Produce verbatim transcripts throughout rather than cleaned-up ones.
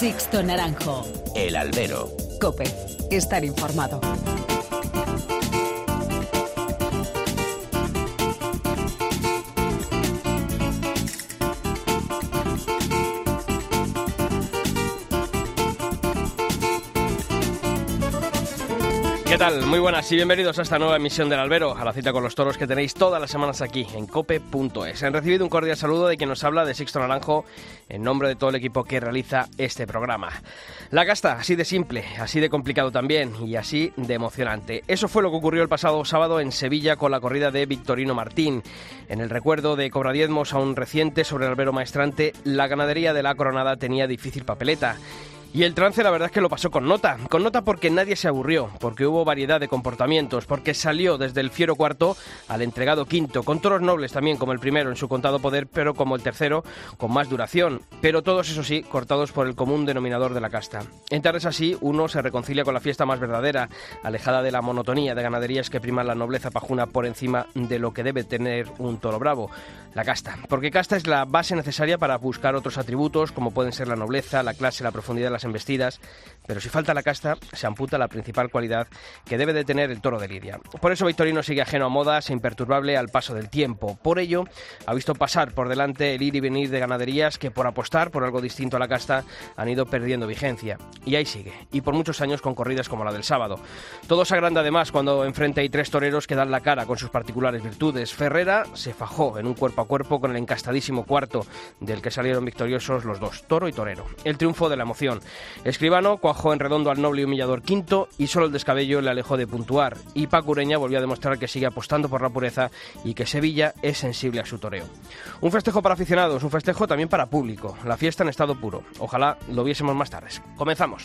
Sixto Naranjo. El Albero. COPE. Estar informado. ¿Qué tal? Muy buenas y bienvenidos a esta nueva emisión del Albero, a la cita con los toros que tenéis todas las semanas aquí en cope punto es. Han recibido un cordial saludo de quien nos habla, de Sixto Naranjo, en nombre de todo el equipo que realiza este programa. La casta, así de simple, así de complicado también y así de emocionante. Eso fue lo que ocurrió el pasado sábado en Sevilla con la corrida de Victorino Martín. En el recuerdo de cobradiezmos aún reciente sobre el albero maestrante, la ganadería de la Coronada tenía difícil papeleta. Y el trance la verdad es que lo pasó con nota, con nota porque nadie se aburrió, porque hubo variedad de comportamientos, porque salió desde el fiero cuarto al entregado quinto, con toros nobles también como el primero en su contado poder, pero como el tercero con más duración, pero todos eso sí, cortados por el común denominador de la casta. En tardes así, uno se reconcilia con la fiesta más verdadera, alejada de la monotonía de ganaderías que priman la nobleza pajuna por encima de lo que debe tener un toro bravo, la casta, porque casta es la base necesaria para buscar otros atributos como pueden ser la nobleza, la clase, la profundidad de las embestidas, pero si falta la casta, se amputa la principal cualidad que debe de tener el toro de lidia. Por eso Victorino sigue ajeno a modas e imperturbable al paso del tiempo. Por ello, ha visto pasar por delante el ir y venir de ganaderías que por apostar por algo distinto a la casta han ido perdiendo vigencia. Y ahí sigue, y por muchos años con corridas como la del sábado. Todo se agranda además cuando enfrente hay tres toreros que dan la cara con sus particulares virtudes. Ferrera se fajó en un cuerpo a cuerpo con el encastadísimo cuarto, del que salieron victoriosos los dos, toro y torero. El triunfo de la emoción. Escribano cuajó en redondo al noble y humillador quinto y solo el descabello le alejó de puntuar. Y Paco Ureña volvió a demostrar que sigue apostando por la pureza y que Sevilla es sensible a su toreo. Un festejo para aficionados, un festejo también para público. La fiesta en estado puro. Ojalá lo viésemos más tarde. Comenzamos.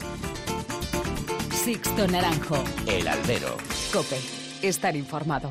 Sixto Naranjo. El Albero. COPE. Estar informado.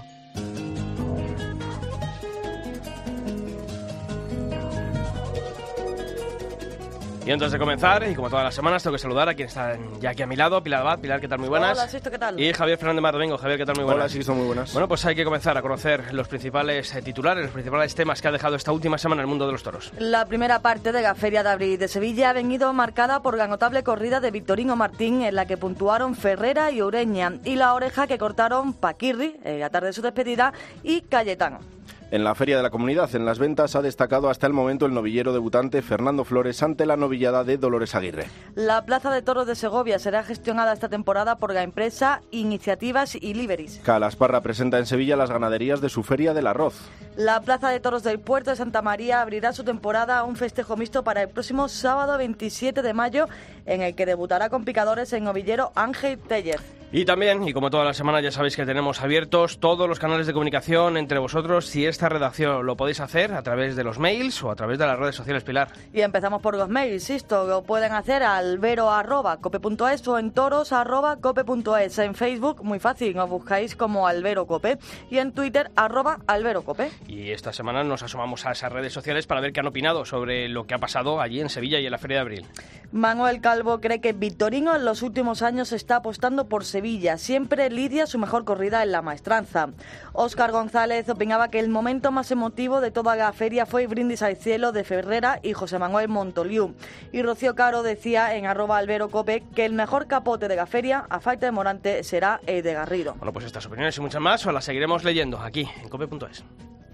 Y antes de comenzar, y como todas las semanas, tengo que saludar a quienes están ya aquí a mi lado. Pilar Abad. Pilar, ¿qué tal? Muy buenas. Hola, Sisto, ¿qué tal? Y Javier Fernández Mar Domingo. Javier, ¿qué tal? Muy buenas. Hola, Sisto, muy buenas. Bueno, pues hay que comenzar a conocer los principales eh, titulares, los principales temas que ha dejado esta última semana el mundo de los toros. La primera parte de la Feria de Abril de Sevilla ha venido marcada por la notable corrida de Victorino Martín, en la que puntuaron Ferrera y Ureña, y la oreja que cortaron Paquirri, en la tarde de su despedida, y Cayetano. En la Feria de la Comunidad, en las ventas, ha destacado hasta el momento el novillero debutante Fernando Flores ante la novillada de Dolores Aguirre. La Plaza de Toros de Segovia será gestionada esta temporada por la empresa Iniciativas y Liberis. Calasparra presenta en Sevilla las ganaderías de su Feria del Arroz. La Plaza de Toros del Puerto de Santa María abrirá su temporada a un festejo mixto para el próximo sábado veintisiete de mayo, en el que debutará con picadores el novillero Ángel Tellez. Y también, y como todas las semanas, ya sabéis que tenemos abiertos todos los canales de comunicación entre vosotros. Si esta redacción lo podéis hacer a través de los mails o a través de las redes sociales, Pilar. Y empezamos por los mails, esto lo pueden hacer al albero arroba cope punto es o en toros arroba cope punto es. En Facebook, muy fácil, nos buscáis como Albero Cope, y en Twitter, arroba Albero Cope. Y esta semana nos asomamos a esas redes sociales para ver qué han opinado sobre lo que ha pasado allí en Sevilla y en la Feria de Abril. Manuel Calvo cree que Victorino en los últimos años está apostando por Sevilla. Siempre lidia su mejor corrida en la maestranza. Óscar González opinaba que el momento más emotivo de toda la feria fue el brindis al cielo de Ferrera y José Manuel Montoliu. Y Rocío Caro decía en arroba Albero Cope que el mejor capote de la feria, a falta de Morante, será el de Garrido. Bueno, pues estas opiniones y muchas más os las seguiremos leyendo aquí en cope punto es.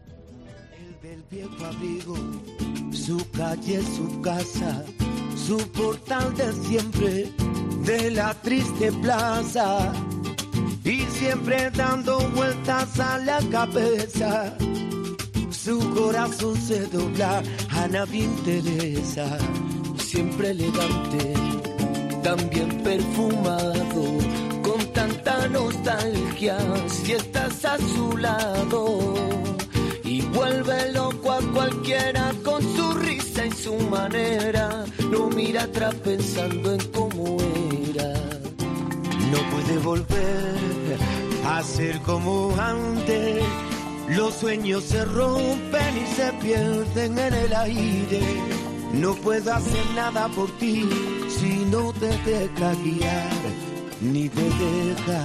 El del viejo abrigo, su calle, su casa, su portal de siempre, de la triste plaza, y siempre dando vueltas a la cabeza, su corazón se dobla, a nadie interesa, siempre elegante, también perfumado, con tanta nostalgia, si estás a su lado, y vuelve loco a cualquiera con su risa y su manera, no mira atrás pensando en cómo era. No puede volver a ser como antes, los sueños se rompen y se pierden en el aire. No puedo hacer nada por ti si no te deja guiar, ni te deja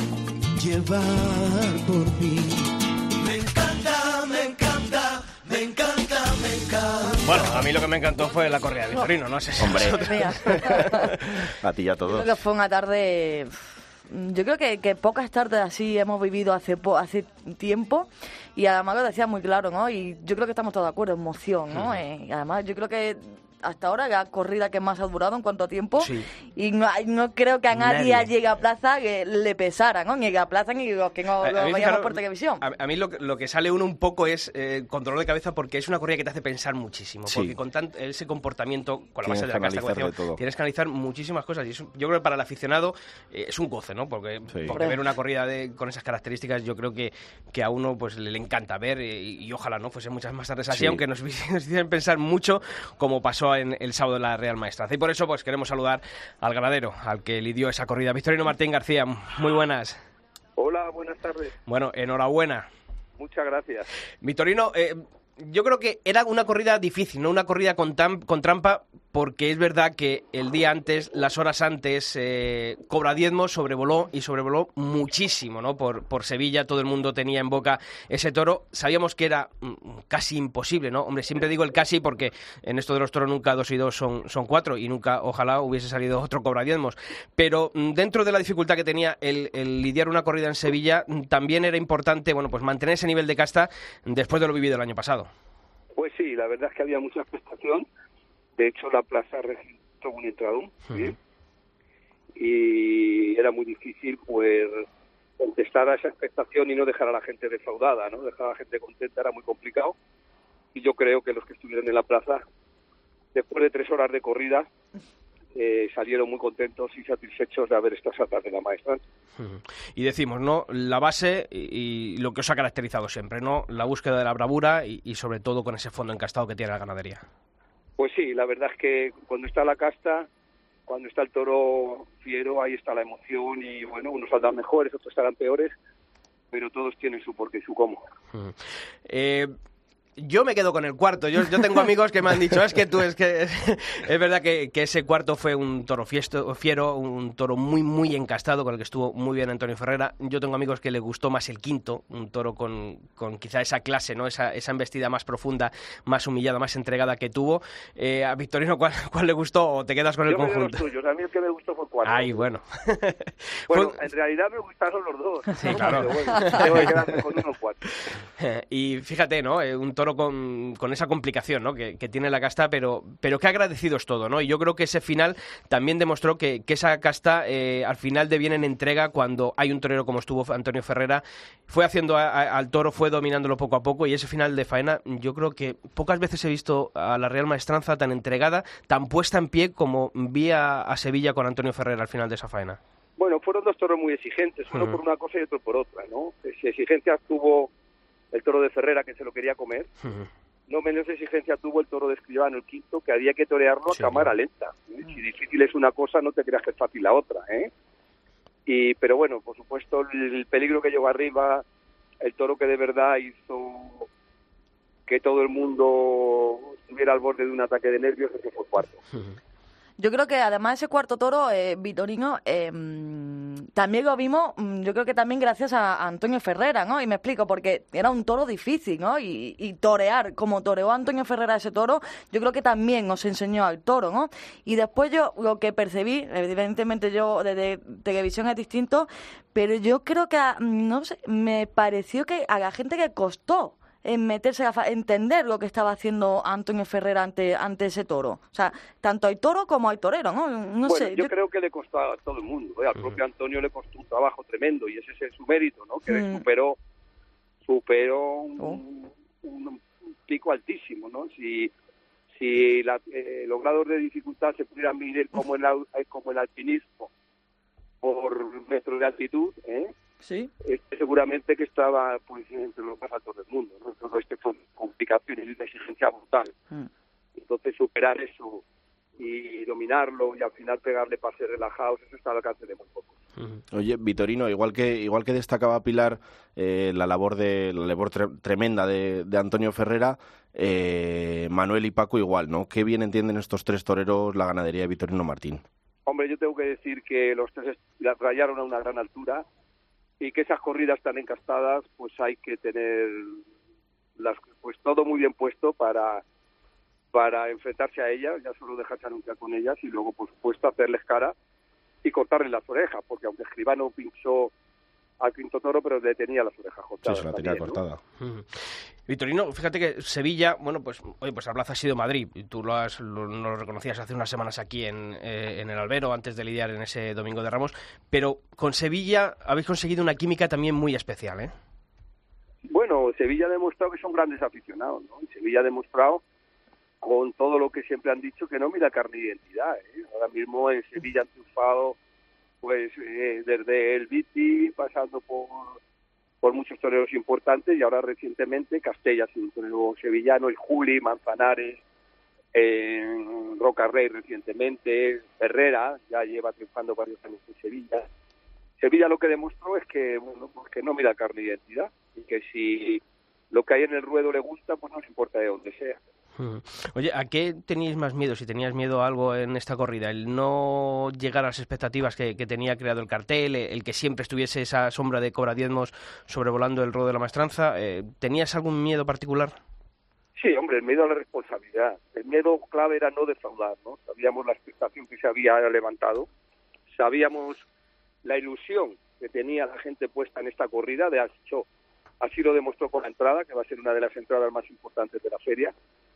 llevar por mí. Me encanta, me encanta, me encanta, me encanta. Bueno, a mí mí lo que me encantó fue la corrida de Vitorino, no sé si Hombre. vosotros- A ti y a Creo todos. que fue una tarde... Yo creo que, que pocas tardes así hemos vivido hace po- hace tiempo, y además lo decía muy claro, ¿no? Y yo creo que estamos todos de acuerdo, emoción, ¿no? Eh, y además yo creo que hasta ahora la corrida que más ha durado en cuanto a tiempo, Sí. y no, hay- no creo que a nadie, Nadie. llegue a plaza que le pesara, ¿no? Ni a plaza ni los que no A- a lo mí, veíamos fijaros, por televisión. A, a mí lo, que- lo que sale uno un poco es eh, con dolor de cabeza, porque es una corrida que te hace pensar muchísimo. Sí. Porque con tan- ese comportamiento, con la Tienes base de que la casta, como analizar de decíamos, todo. tienes que analizar muchísimas cosas. Y eso, yo creo que para el aficionado eh, es un goce, ¿no? Porque, Sí. porque ver una corrida de, con esas características, yo creo que, que a uno pues le, le encanta ver, eh, y, y ojalá no fuese muchas más tardes así, Sí. aunque nos, nos hicieran pensar mucho, como pasó en el sábado en la Real Maestranza. Y por eso pues queremos saludar al ganadero, al que lidió esa corrida, Victorino Martín García. Muy buenas. Hola, buenas tardes. Bueno, enhorabuena. Muchas gracias. Victorino, eh, yo creo que era una corrida difícil, no una corrida con, tam- con trampa, porque es verdad que el día antes, las horas antes, eh, Cobra Diezmos sobrevoló y sobrevoló muchísimo, ¿no? Por, por Sevilla, todo el mundo tenía en boca ese toro. Sabíamos que era mm, casi imposible, ¿no? Hombre, siempre digo el casi porque en esto de los toros nunca dos y dos son, son cuatro, y nunca, ojalá, hubiese salido otro Cobra Diezmos. Pero mm, dentro de la dificultad que tenía el, el lidiar una corrida en Sevilla, mm, también era importante, bueno, pues mantener ese nivel de casta después de lo vivido el año pasado. Pues sí, la verdad es que había mucha expectación. De hecho, la plaza registró un entradón, ¿sí? Ujú. Y era muy difícil, pues, contestar a esa expectación y no dejar a la gente defraudada, ¿no? Dejar a la gente contenta era muy complicado. Y yo creo que los que estuvieron en la plaza, después de tres horas de corrida, eh, salieron muy contentos y satisfechos de haber estado atrás de la maestra. Ujú. Y decimos, ¿no? La base y, y lo que os ha caracterizado siempre, ¿no? La búsqueda de la bravura y, y sobre todo con ese fondo encastado que tiene la ganadería. Pues sí, la verdad es que cuando está la casta, cuando está el toro fiero, ahí está la emoción y, bueno, unos saldrán mejores, otros estarán peores, pero todos tienen su porqué y su cómo. Ujú. Eh, yo me quedo con el cuarto. Yo, yo tengo amigos que me han dicho, es que tú, es que es verdad que, que ese cuarto fue un toro fiesto, fiero, un toro muy, muy encastado, con el que estuvo muy bien Antonio Ferrera. Yo tengo amigos que le gustó más el quinto, un toro con, con quizá esa clase, ¿no? Esa, esa embestida más profunda, más humillada, más entregada que tuvo. Eh, a Victorino, ¿cuál, ¿cuál le gustó o te quedas con el Yo me doy los conjunto? tuyos, a mí el que me gustó fue cuatro. Ay, bueno. Bueno, Fue- en realidad me gustaron los dos. Sí, claro. Pero bueno, tengo que quedarme con uno cuatro. Y fíjate, ¿no? Eh, Un toro con, con esa complicación, ¿no? Que, que tiene la casta, pero, pero que agradecido es todo, ¿no? Y yo creo que ese final también demostró que, que esa casta eh, al final de bien en entrega, cuando hay un torero como estuvo Antonio Ferrera, fue haciendo a- a- al toro, fue dominándolo poco a poco, y ese final de faena, yo creo que pocas veces he visto a la Real Maestranza tan entregada, tan puesta en pie como vi a, a Sevilla con Antonio Ferrera al final de esa faena. Bueno, fueron dos toros muy exigentes, uno Ujú. por una cosa y otro por otra, ¿no? Si exigencia tuvo el toro de Ferrera, que se lo quería comer, no menos exigencia tuvo el toro de Escribano, el quinto, que había que torearlo Sí, a cámara lenta. ¿eh? Si difícil es una cosa, no te creas que es fácil la otra, ¿eh? Y, pero bueno, por supuesto, el peligro que llegó arriba, el toro que de verdad hizo que todo el mundo estuviera al borde de un ataque de nervios, ese fue el cuarto. Yo creo que además ese cuarto toro, eh, Vitorino, eh, también lo vimos, mm, yo creo que también gracias a, a Antonio Ferrera, ¿no? Y me explico, porque era un toro difícil, ¿no? Y, y torear, como toreó Antonio Ferrera ese toro, yo creo que también nos enseñó al toro, ¿no? Y después yo lo que percibí, evidentemente yo desde televisión es distinto, pero yo creo que, a- no sé, me pareció que a la gente que costó en meterse a fa- entender lo que estaba haciendo Antonio Ferrera ante ante ese toro. O sea, tanto hay toro como hay torero, ¿no? No bueno, sé. yo, yo- creo que le costó a todo el mundo, ¿eh? Al propio Antonio le costó un trabajo tremendo y ese es su mérito, ¿no? Que Mm. superó superó un, Oh. un- un pico altísimo, ¿no? Si si la, eh, los grados de dificultad se pudieran medir como el au- eh, como el alpinismo por metros de altitud, ¿eh? Sí. Este seguramente que estaba pues entre los más altos del mundo, ¿no? Todo este fue complicaciones y una exigencia brutal. Mm. Entonces superar eso y dominarlo y al final pegarle pases relajados, eso está al alcance de muy pocos. Oye, Vitorino, igual que igual que destacaba Pilar eh, la labor de la labor tre- tremenda de, de Antonio Ferrera, eh, Manuel y Paco igual, ¿no? Qué bien entienden estos tres toreros la ganadería de Vitorino Martín. Hombre, yo tengo que decir que los tres est- las rayaron a una gran altura y que esas corridas tan encastadas, pues hay que tener las, pues todo muy bien puesto para para enfrentarse a ellas, ya solo dejarse anunciar con ellas y luego, por supuesto, hacerles cara y cortarles las orejas, porque aunque Escribano pinchó al quinto toro, pero le tenía las orejas cortadas. Sí, se la tenía también, cortada. Uh-huh. Victorino, fíjate que Sevilla, bueno, pues oye, pues la plaza ha sido Madrid, y tú lo, has, lo, nos lo reconocías hace unas semanas aquí en, eh, en el Albero, antes de lidiar en ese Domingo de Ramos, pero con Sevilla habéis conseguido una química también muy especial, ¿eh? Bueno, Sevilla ha demostrado que son grandes aficionados, ¿no? Y Sevilla ha demostrado, con todo lo que siempre han dicho, que no mira carne de identidad, ¿eh? Ahora mismo en Sevilla han triunfado, pues, eh, desde el Viti, pasando por, por muchos toreros importantes, y ahora recientemente Castella ha sido un torero sevillano, el Juli, Manzanares, eh, Roca Rey recientemente, Herrera, ya lleva triunfando varios años en Sevilla. Sevilla lo que demostró es que, bueno, pues que no mira carne de identidad, y que si lo que hay en el ruedo le gusta, pues no se importa de dónde sea. Oye, ¿a qué teníais más miedo, si tenías miedo a algo en esta corrida? ¿El no llegar a las expectativas que, que tenía creado el cartel? ¿El que siempre estuviese esa sombra de cobradiezmos sobrevolando el ruedo de la maestranza? Eh, ¿Tenías algún miedo particular? Sí, hombre, el miedo a la responsabilidad. El miedo clave era no defraudar, ¿no? Sabíamos la expectación que se había levantado, sabíamos la ilusión que tenía la gente puesta en esta corrida, de hecho, así lo demostró con la entrada, que va a ser una de las entradas más importantes de la feria.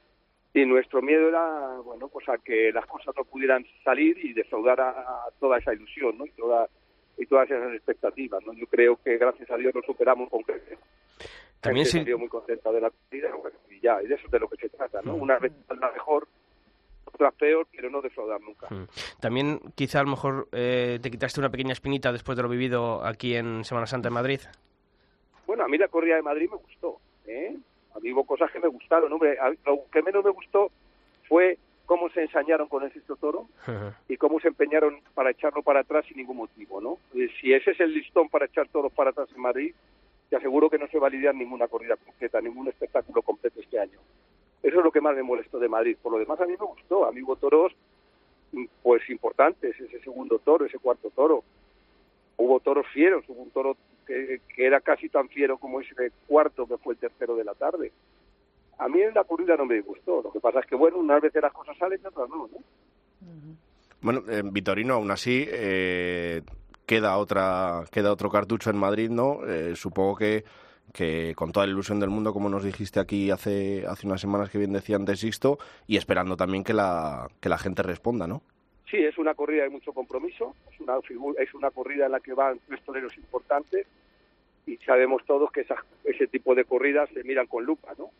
Y nuestro miedo era, bueno, pues a que las cosas no pudieran salir y defraudar a, a toda esa ilusión, ¿no? Y, toda, y todas esas expectativas, ¿no? Yo creo que gracias a Dios lo superamos con creces. También se sí. salió muy contenta de la corrida, bueno, y ya, y de eso es de lo que se trata, ¿no? Una vez la mejor, otra peor, pero no defraudar nunca. También quizá a lo mejor eh, te quitaste una pequeña espinita después de lo vivido aquí en Semana Santa en Madrid. Bueno, a mí la corrida de Madrid me gustó, ¿eh? A mí hubo cosas que me gustaron, hombre. Lo que menos me gustó fue cómo se ensañaron con el sexto toro uh-huh. y cómo se empeñaron para echarlo para atrás sin ningún motivo, ¿no? Y si ese es el listón para echar toros para atrás en Madrid, te aseguro que no se va a lidiar ninguna corrida completa, ningún espectáculo completo este año. Eso es lo que más me molestó de Madrid. Por lo demás, a mí me gustó. A mí hubo toros, pues, importantes, ese segundo toro, ese cuarto toro. Hubo toros fieros, hubo un toro que, que era casi tan fiero como ese cuarto que fue el tercero de la tarde. A mí en la corrida no me gustó. Lo que pasa es que, bueno, unas veces las cosas salen y otras no, ¿no? Uh-huh. Bueno, eh, Victorino, aún así, eh, queda otra queda otro cartucho en Madrid, ¿no? Eh, supongo que, que con toda la ilusión del mundo, como nos dijiste aquí hace hace unas semanas, que bien decía antes Sixto, y esperando también que la que la gente responda, ¿no? Sí, es una corrida de mucho compromiso, es una figura, es una corrida en la que van tres toreros importantes y sabemos todos que esa, ese tipo de corridas se miran con lupa, ¿no?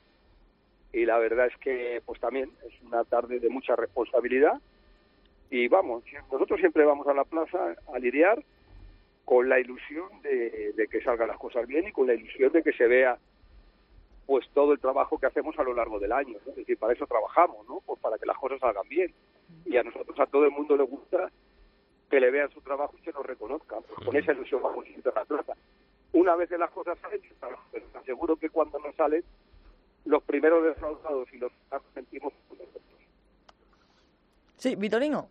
Y la verdad es que pues también es una tarde de mucha responsabilidad y vamos, nosotros siempre vamos a la plaza a lidiar con la ilusión de, de que salgan las cosas bien y con la ilusión de que se vea pues todo el trabajo que hacemos a lo largo del año, ¿no? Es decir, para eso trabajamos, ¿no? Pues para que las cosas salgan bien. Y a nosotros, a todo el mundo le gusta que le vean su trabajo y se lo reconozcan. Pues con esa ilusión vamos a ir a la plaza. Una vez que las cosas salen, pero te aseguro que cuando no salen, los primeros defraudados y los que sentimos con nosotros. Sí, Victorino.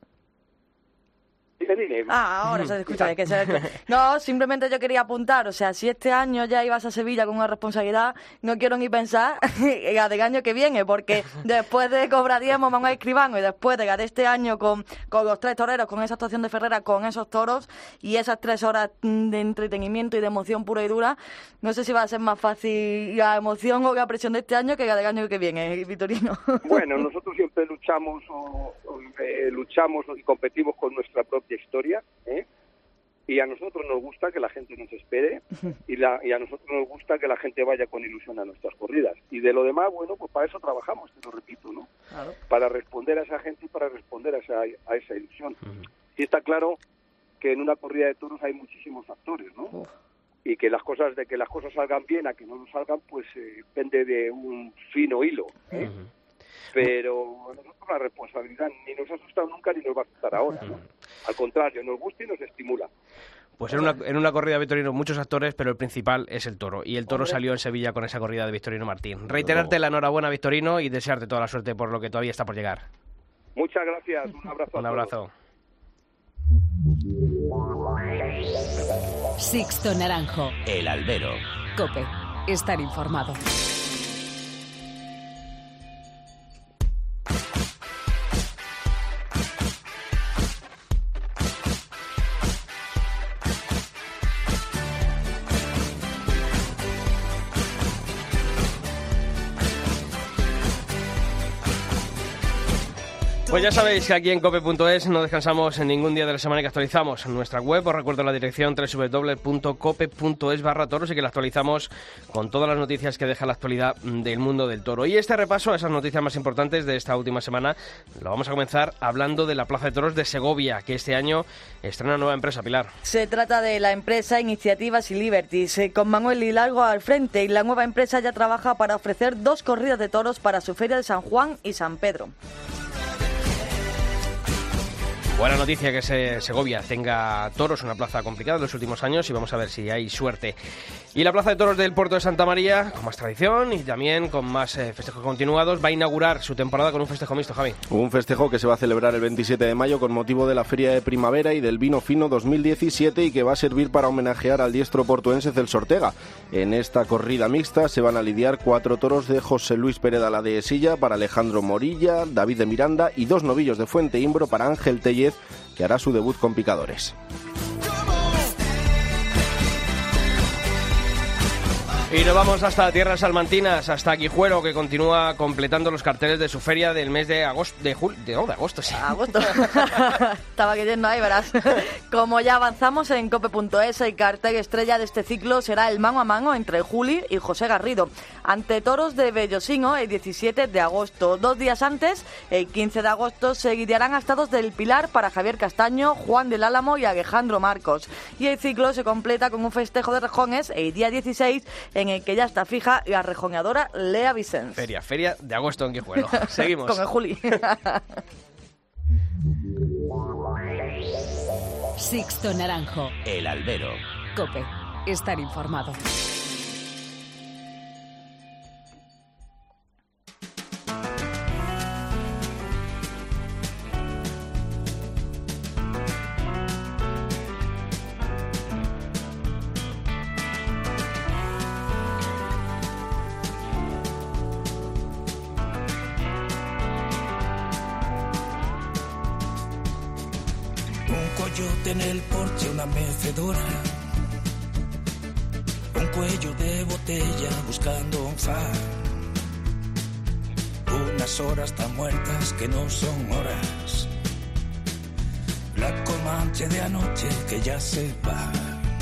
Dime. Ah, ahora se escucha. Que se... No, simplemente yo quería apuntar, o sea, si este año ya ibas a Sevilla con una responsabilidad, no quiero ni pensar en el año que viene, porque después de Cobradiezmos, Manuel Escribano, y después de ganar este año con, con los tres toreros, con esa actuación de Ferrera, con esos toros, y esas tres horas de entretenimiento y de emoción pura y dura, no sé si va a ser más fácil la emoción o la presión de este año que la del año que viene, Victorino. Bueno, nosotros siempre luchamos o, o eh, luchamos y competimos con nuestra propia historia, ¿eh? Y a nosotros nos gusta que la gente nos espere y, la, y a nosotros nos gusta que la gente vaya con ilusión a nuestras corridas. Y de lo demás, bueno, pues para eso trabajamos, te lo repito, ¿no? Claro. Para responder a esa gente y para responder a esa, a esa ilusión. Uh-huh. Y está claro que en una corrida de toros hay muchísimos factores, ¿no? Uh. Y que las cosas, de que las cosas salgan bien a que no lo salgan, pues eh, depende de un fino hilo, ¿eh? Uh-huh. Pero a nosotros la responsabilidad ni nos ha asustado nunca ni nos va a asustar ahora, ¿no? Al contrario, nos gusta y nos estimula. Pues en una, en una corrida de Victorino muchos actores, pero el principal es el toro. Y el toro Hombre. salió en Sevilla con esa corrida de Victorino Martín. Reiterarte la enhorabuena, Victorino, y desearte toda la suerte por lo que todavía está por llegar. Muchas gracias, un abrazo. Un abrazo. Sixto Naranjo. El Albero. COPE. Estar informado. Pues ya sabéis que aquí en cope punto es no descansamos en ningún día de la semana que actualizamos en nuestra web. Os recuerdo la dirección doble u doble u doble u punto cope punto es barra toros y que la actualizamos con todas las noticias que deja la actualidad del mundo del toro. Y este repaso a esas noticias más importantes de esta última semana lo vamos a comenzar hablando de la Plaza de Toros de Segovia, que este año estrena una nueva empresa, Pilar. Se trata de la empresa Iniciativas y Liberties, eh, con Manuel Hidalgo al frente, y la nueva empresa ya trabaja para ofrecer dos corridas de toros para su feria de San Juan y San Pedro. Buena noticia que se, Segovia tenga toros, una plaza complicada en los últimos años, y vamos a ver si hay suerte. Y la Plaza de Toros del Puerto de Santa María, con más tradición y también con más eh, festejos continuados, va a inaugurar su temporada con un festejo mixto, Javi. Un festejo que se va a celebrar el veintisiete de mayo con motivo de la Feria de Primavera y del Vino Fino dos mil diecisiete, y que va a servir para homenajear al diestro portuense Celso Ortega. En esta corrida mixta se van a lidiar cuatro toros de José Luis Pereda la Dehesilla para Alejandro Morilla, David de Miranda, y dos novillos de Fuente Imbro para Ángel Tellez, que hará su debut con picadores. Y nos vamos hasta tierras salmantinas, hasta Guijuelo, que continúa completando los carteles de su feria del mes de agosto, de julio, de, no, de agosto, sí. Agosto. Estaba cayendo ahí, verás. Como ya avanzamos en cope punto es, el cartel estrella de este ciclo será el mano a mano entre Juli y José Garrido, ante toros de Bellosino el diecisiete de agosto. Dos días antes, el quince de agosto, se guiarán hasta dos del Pilar para Javier Castaño, Juan del Álamo y Alejandro Marcos. Y el ciclo se completa con un festejo de rejones el día dieciséis, en el que ya está fija la rejoneadora Lea Vicens. Feria, feria de agosto en Guijuelo. Seguimos. Con el Juli. Sixto Naranjo. El Albero. Cope. Estar informado. En el porche una mecedora, un cuello de botella buscando un far, unas horas tan muertas que no son horas, la comanche de anoche que ya se va,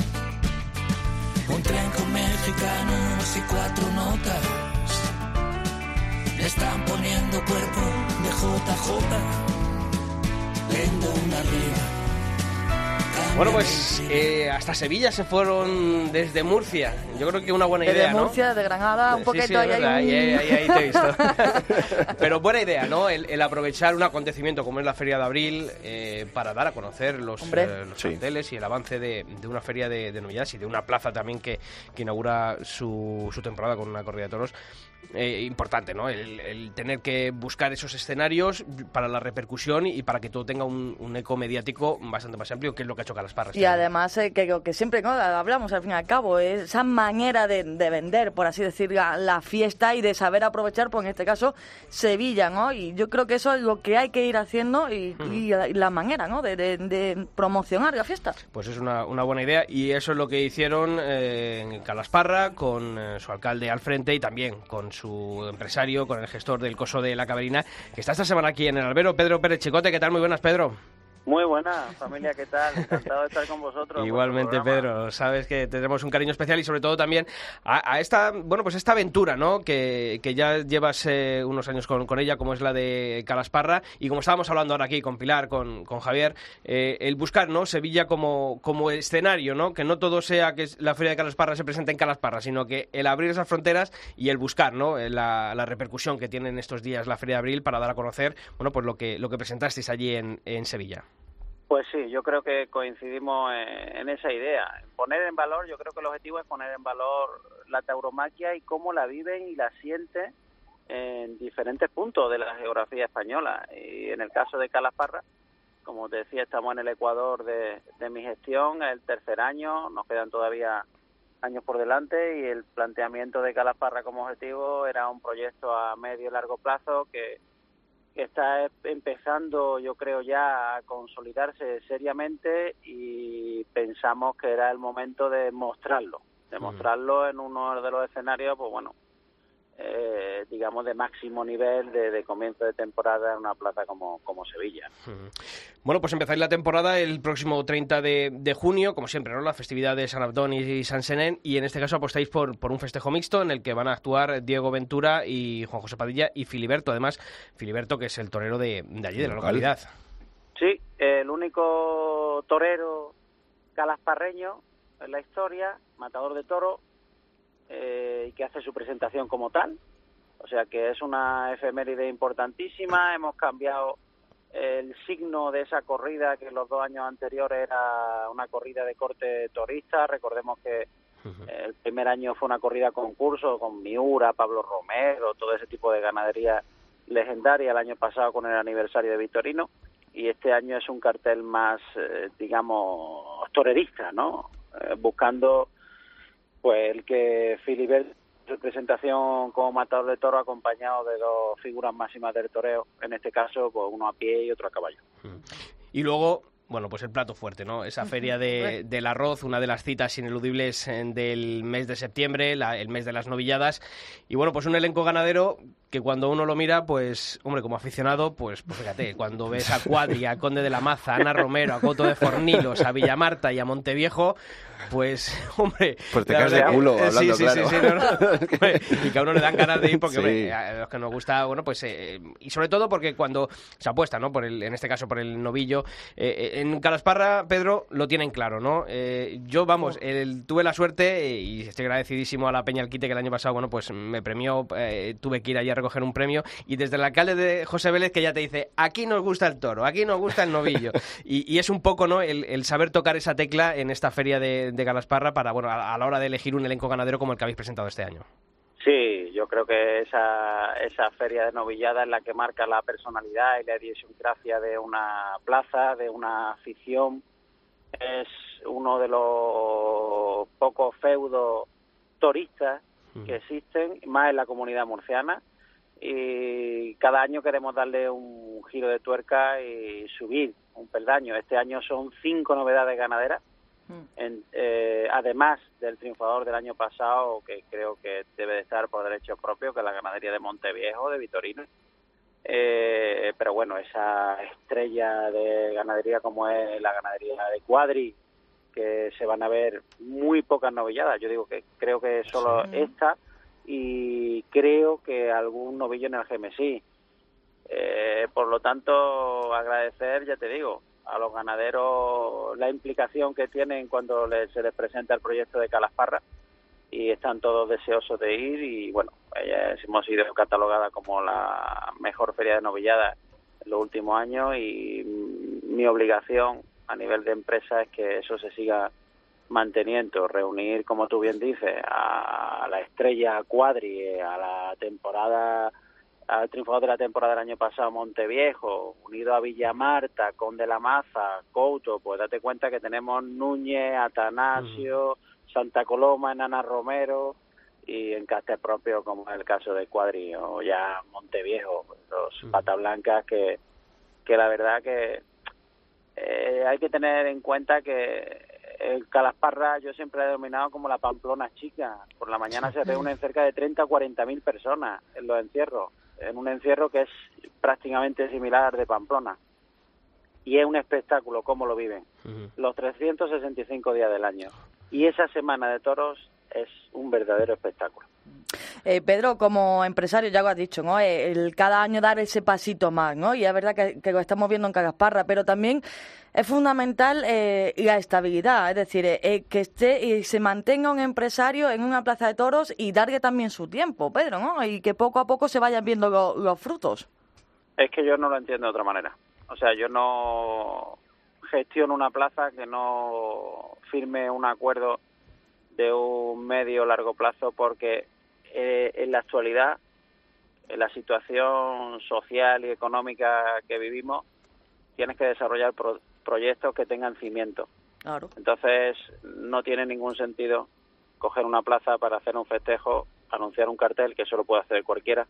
un tren con mexicanos y cuatro notas, le están poniendo cuerpo de J J, lendo una rima. Bueno, pues eh, hasta Sevilla se fueron desde Murcia. Yo creo que una buena idea, desde ¿no? Murcia, desde Granada, un sí, poquito sí, ahí, verdad, hay un... ahí, ahí, ahí te he visto. Pero buena idea, ¿no? El, el aprovechar un acontecimiento como es la Feria de Abril eh, para dar a conocer los, eh, los sí. carteles y el avance de, de una feria de, de novedades y de una plaza también que, que inaugura su, su temporada con una corrida de toros. Eh, importante, ¿no? El, el tener que buscar esos escenarios para la repercusión y para que todo tenga un, un eco mediático bastante más amplio, que es lo que ha hecho Calasparra. Y además, eh, que, que siempre, ¿no?, hablamos al fin y al cabo, eh, esa manera de, de vender, por así decir, la, la fiesta y de saber aprovechar, pues en este caso, Sevilla, ¿no? Y yo creo que eso es lo que hay que ir haciendo y, uh-huh. y, la, y la manera, ¿no?, de, de, de promocionar la fiesta. Pues es una, una buena idea, y eso es lo que hicieron eh, en Calasparra, con eh, su alcalde al frente y también con su empresario, con el gestor del Coso de la Caberina, que está esta semana aquí en el Albero, Pedro Pérez Chicote. ¿Qué tal? Muy buenas, Pedro. Muy buena, familia, ¿qué tal? Encantado de estar con vosotros. Igualmente, Pedro, sabes que tenemos un cariño especial y sobre todo también a, a esta, bueno, pues esta aventura, ¿no?, que, que ya llevas eh, unos años con, con ella, como es la de Calasparra, y como estábamos hablando ahora aquí con Pilar, con, con Javier, eh, el buscar, ¿no?, Sevilla como, como escenario, ¿no?, que no todo sea que la Feria de Calasparra se presente en Calasparra, sino que el abrir esas fronteras y el buscar, ¿no?, la, la repercusión que tiene en estos días la Feria de Abril para dar a conocer, bueno, pues lo que, lo que presentasteis allí en, en Sevilla. Pues sí, yo creo que coincidimos en, en esa idea. Poner en valor, yo creo que el objetivo es poner en valor la tauromaquia y cómo la viven y la sienten en diferentes puntos de la geografía española. Y en el caso de Calasparra, como te decía, estamos en el Ecuador de, de mi gestión, el tercer año, nos quedan todavía años por delante, y el planteamiento de Calasparra como objetivo era un proyecto a medio y largo plazo que que está empezando, yo creo, ya a consolidarse seriamente, y pensamos que era el momento de mostrarlo, de mostrarlo en uno de los escenarios, pues bueno, eh, digamos, de máximo nivel de, de comienzo de temporada en una plaza como, como Sevilla. Bueno, pues empezáis la temporada el próximo treinta de, de junio, como siempre, ¿no? La festividad de San Abdón y San Senén, y en este caso apostáis por, por un festejo mixto en el que van a actuar Diego Ventura y Juan José Padilla y Filiberto, además, Filiberto, que es el torero de, de allí, de la localidad. Sí, el único torero calasparreño en la historia, matador de toro, eh, y que hace su presentación como tal. O sea que es una efeméride importantísima. Hemos cambiado el signo de esa corrida, que los dos años anteriores era una corrida de corte torista. Recordemos que uh-huh. el primer año fue una corrida concurso con Miura, Pablo Romero, todo ese tipo de ganadería legendaria, el año pasado con el aniversario de Vitorino, y este año es un cartel más, eh, digamos, torerista, ¿no? Eh, buscando pues el que Filiberto, su presentación como matador de toro, acompañado de dos figuras máximas del toreo, en este caso pues uno a pie y otro a caballo. Y luego, bueno, pues el plato fuerte, ¿no? Esa feria de, del arroz, una de las citas ineludibles del mes de septiembre, la, el mes de las novilladas, y bueno, pues un elenco ganadero que cuando uno lo mira, pues, hombre, como aficionado, pues, pues fíjate, cuando ves a Cuadri, a Conde de la Maza, a Ana Romero, a Coto de Fornilos, a Villamarta y a Monteviejo, pues, hombre... Pues te caes de culo, eh, hablando, sí, sí, claro. Sí, sí, no, no. Y que a uno le dan ganas de ir porque, sí. hombre, a los que nos gusta, bueno, pues... Eh, y sobre todo porque cuando se apuesta, ¿no? Por el, en este caso, por el novillo. Eh, en Calasparra, Pedro, lo tienen claro, ¿no? Eh, yo, vamos, el, tuve la suerte, eh, y estoy agradecidísimo a la Peña Alquite, que el año pasado, bueno, pues me premió, eh, tuve que ir allí a recoger un premio, y desde el alcalde de José Vélez, que ya te dice, aquí nos gusta el toro, aquí nos gusta el novillo. y, y es un poco, ¿no?, el, el saber tocar esa tecla en esta feria de, de Calasparra para, bueno, a, a la hora de elegir un elenco ganadero como el que habéis presentado este año. Sí, yo creo que esa, esa feria de novillada es la que marca la personalidad y la idiosincrasia de una plaza, de una afición. Es uno de los pocos feudos toristas que existen, más en la comunidad murciana, y cada año queremos darle un giro de tuerca y subir un peldaño. Este año son cinco novedades ganaderas, en, eh, además del triunfador del año pasado, que creo que debe de estar por derecho propio, que es la ganadería de Monteviejo, de Vitorino. Eh, pero bueno, esa estrella de ganadería como es la ganadería de Cuadri, que se van a ver muy pocas novilladas. Yo digo que creo que solo sí. esta, y creo que algún novillo en el G M S I. Eh, por lo tanto, agradecer, ya te digo, a los ganaderos la implicación que tienen cuando les, se les presenta el proyecto de Calasparra, y están todos deseosos de ir. Y bueno, eh, hemos sido catalogada como la mejor feria de novilladas en los últimos años, y mi obligación a nivel de empresa es que eso se siga manteniendo, reunir, como tú bien dices, a la estrella Cuadri, a la temporada, al triunfador de la temporada del año pasado, Monteviejo, unido a Villamarta, Conde de la Maza, Couto. Pues date cuenta que tenemos Núñez, Atanasio, uh-huh. Santa Coloma, Ana Romero, y en Castel propio, como es el caso de Cuadri, o ya Monteviejo, los uh-huh. Pata Blancas, que, que la verdad que eh, hay que tener en cuenta que el Calasparra yo siempre he denominado como la Pamplona chica. Por la mañana se reúnen cerca de treinta o cuarenta mil personas en los encierros, en un encierro que es prácticamente similar al de Pamplona. Y es un espectáculo, cómo lo viven, uh-huh. los trescientos sesenta y cinco días del año. Y esa semana de toros es un verdadero espectáculo. Eh, Pedro, como empresario, ya lo has dicho, ¿no? El, cada año dar ese pasito más, ¿no? Y es verdad que, que lo estamos viendo en Calasparra, pero también es fundamental eh, la estabilidad, es decir, eh, que esté y se mantenga un empresario en una plaza de toros y darle también su tiempo, Pedro, ¿no? Y que poco a poco se vayan viendo lo, los frutos. Es que yo no lo entiendo de otra manera. O sea, yo no gestiono una plaza que no firme un acuerdo de un medio o largo plazo, porque eh, en la actualidad, en la situación social y económica que vivimos, tienes que desarrollar pro- proyectos que tengan cimiento. Claro. Entonces, no tiene ningún sentido coger una plaza para hacer un festejo, anunciar un cartel, que eso lo puede hacer cualquiera,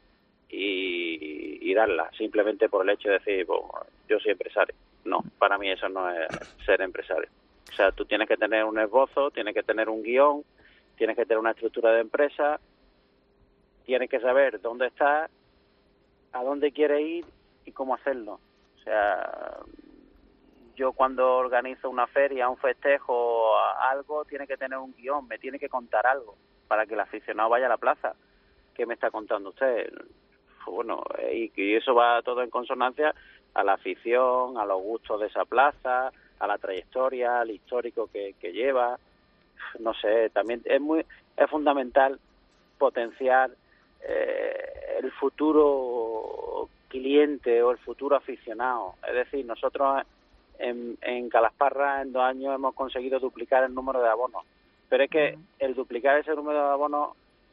y, y darla, simplemente por el hecho de decir, bueno, yo soy empresario. No, para mí eso no es ser empresario. O sea, tú tienes que tener un esbozo, tienes que tener un guión, tienes que tener una estructura de empresa, tienes que saber dónde estás, a dónde quieres ir y cómo hacerlo. O sea, yo cuando organizo una feria, un festejo, algo, tiene que tener un guión, me tiene que contar algo para que el aficionado vaya a la plaza. ¿Qué me está contando usted? Bueno, y, y eso va todo en consonancia a la afición, a los gustos de esa plaza, a la trayectoria, al histórico que, que lleva. No sé, también es muy es fundamental potenciar eh, el futuro cliente o el futuro aficionado. Es decir, nosotros en, en Calasparra en dos años hemos conseguido duplicar el número de abonos, pero es que el duplicar ese número de abonos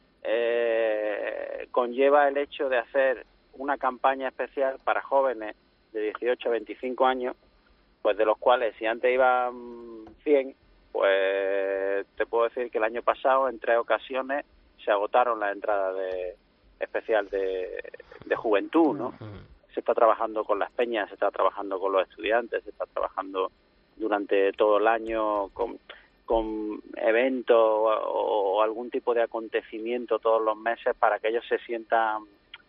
eh, conlleva el hecho de hacer una campaña especial para jóvenes de dieciocho a veinticinco años, pues de los cuales si antes iban cien, pues te puedo decir que el año pasado en tres ocasiones se agotaron las entradas de especial de, de juventud, ¿no? Se está trabajando con las peñas, se está trabajando con los estudiantes, se está trabajando durante todo el año con, con eventos o, o algún tipo de acontecimiento todos los meses para que ellos se sientan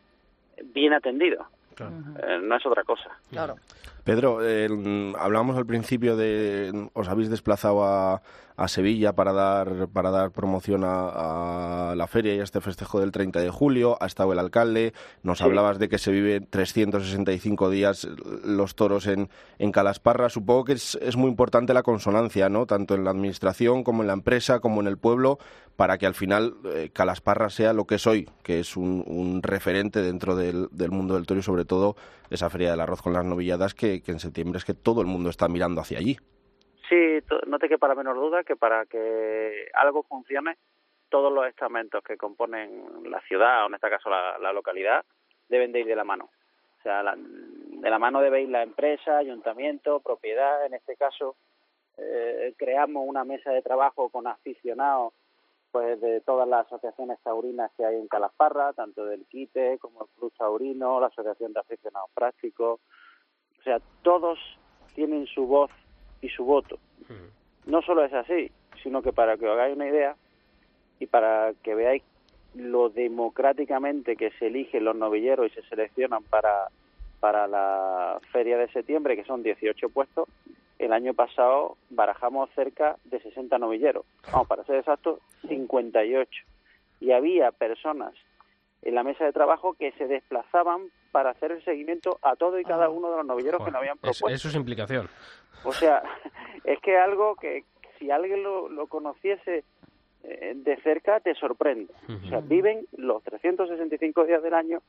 bien atendidos. Claro. Eh, no es otra cosa. Claro. Pedro, eh, hablamos al principio de os habéis desplazado a, a Sevilla para dar para dar promoción a, a la feria y a este festejo del treinta de julio. Ha estado el alcalde, nos sí. hablabas de que se vive trescientos sesenta y cinco días los toros en, en Calasparra. Supongo que es, es muy importante la consonancia, ¿no? Tanto en la administración como en la empresa, como en el pueblo, para que al final eh, Calasparra sea lo que es hoy, que es un, un referente dentro del, del mundo del toro y sobre todo esa feria del arroz con las novilladas que, que en septiembre es que todo el mundo está mirando hacia allí. Sí, no te quepa la menor duda que para que algo funcione, todos los estamentos que componen la ciudad, o en este caso la, la localidad, deben de ir de la mano. O sea, la, de la mano debe ir la empresa, ayuntamiento, propiedad. En este caso, eh, creamos una mesa de trabajo con aficionados pues de todas las asociaciones taurinas que hay en Calasparra, tanto del Quite como el Club Taurino, la Asociación de Aficionados Prácticos. O sea, todos tienen su voz y su voto. No solo es así, sino que para que os hagáis una idea y para que veáis lo democráticamente que se eligen los novilleros y se seleccionan para, para la feria de septiembre, que son dieciocho puestos, el año pasado barajamos cerca de sesenta novilleros. Vamos, para ser exactos, cincuenta y ocho. Y había personas en la mesa de trabajo que se desplazaban para hacer el seguimiento a todo y cada uno de los novilleros Joder, que nos habían propuesto. Eso es implicación. O sea, es que algo que si alguien lo, lo conociese eh, de cerca te sorprende. Uh-huh. O sea, viven los trescientos sesenta y cinco días del año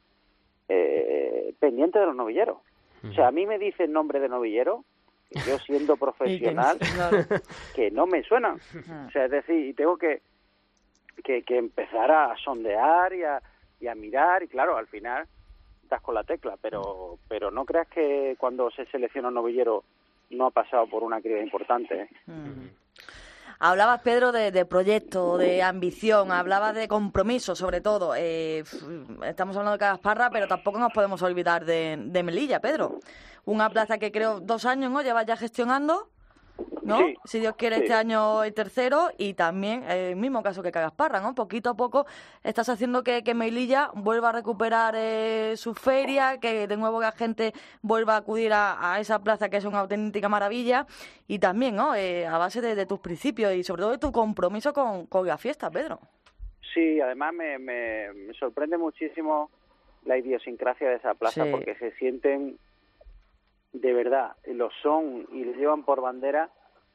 eh, pendientes de los novilleros. Uh-huh. O sea, a mí me dicen nombre de novillero, que yo siendo profesional, que no me suenan. O sea, es decir, y tengo que, que, que empezar a sondear y a, y a mirar, y claro, al final das con la tecla, pero pero no creas que cuando se selecciona un novillero no ha pasado por una criba importante, ¿eh? Mm. Hablabas, Pedro, de, de proyecto, de ambición, hablabas de compromiso, sobre todo. Eh, estamos hablando de Calasparra, pero tampoco nos podemos olvidar de, de Melilla, Pedro. Una plaza que creo dos años, ¿no?, llevas ya gestionando, ¿no? Sí, si Dios quiere, sí. Este año el tercero, y también el mismo caso que Calasparra, ¿no? Poquito a poco estás haciendo que, que Melilla vuelva a recuperar eh, su feria, que de nuevo la gente vuelva a acudir a, a esa plaza que es una auténtica maravilla, y también, ¿no?, eh, a base de, de tus principios y sobre todo de tu compromiso con, con la fiesta, Pedro. Sí, además me, me, me sorprende muchísimo la idiosincrasia de esa plaza, sí. Porque se sienten de verdad, lo son y le llevan por bandera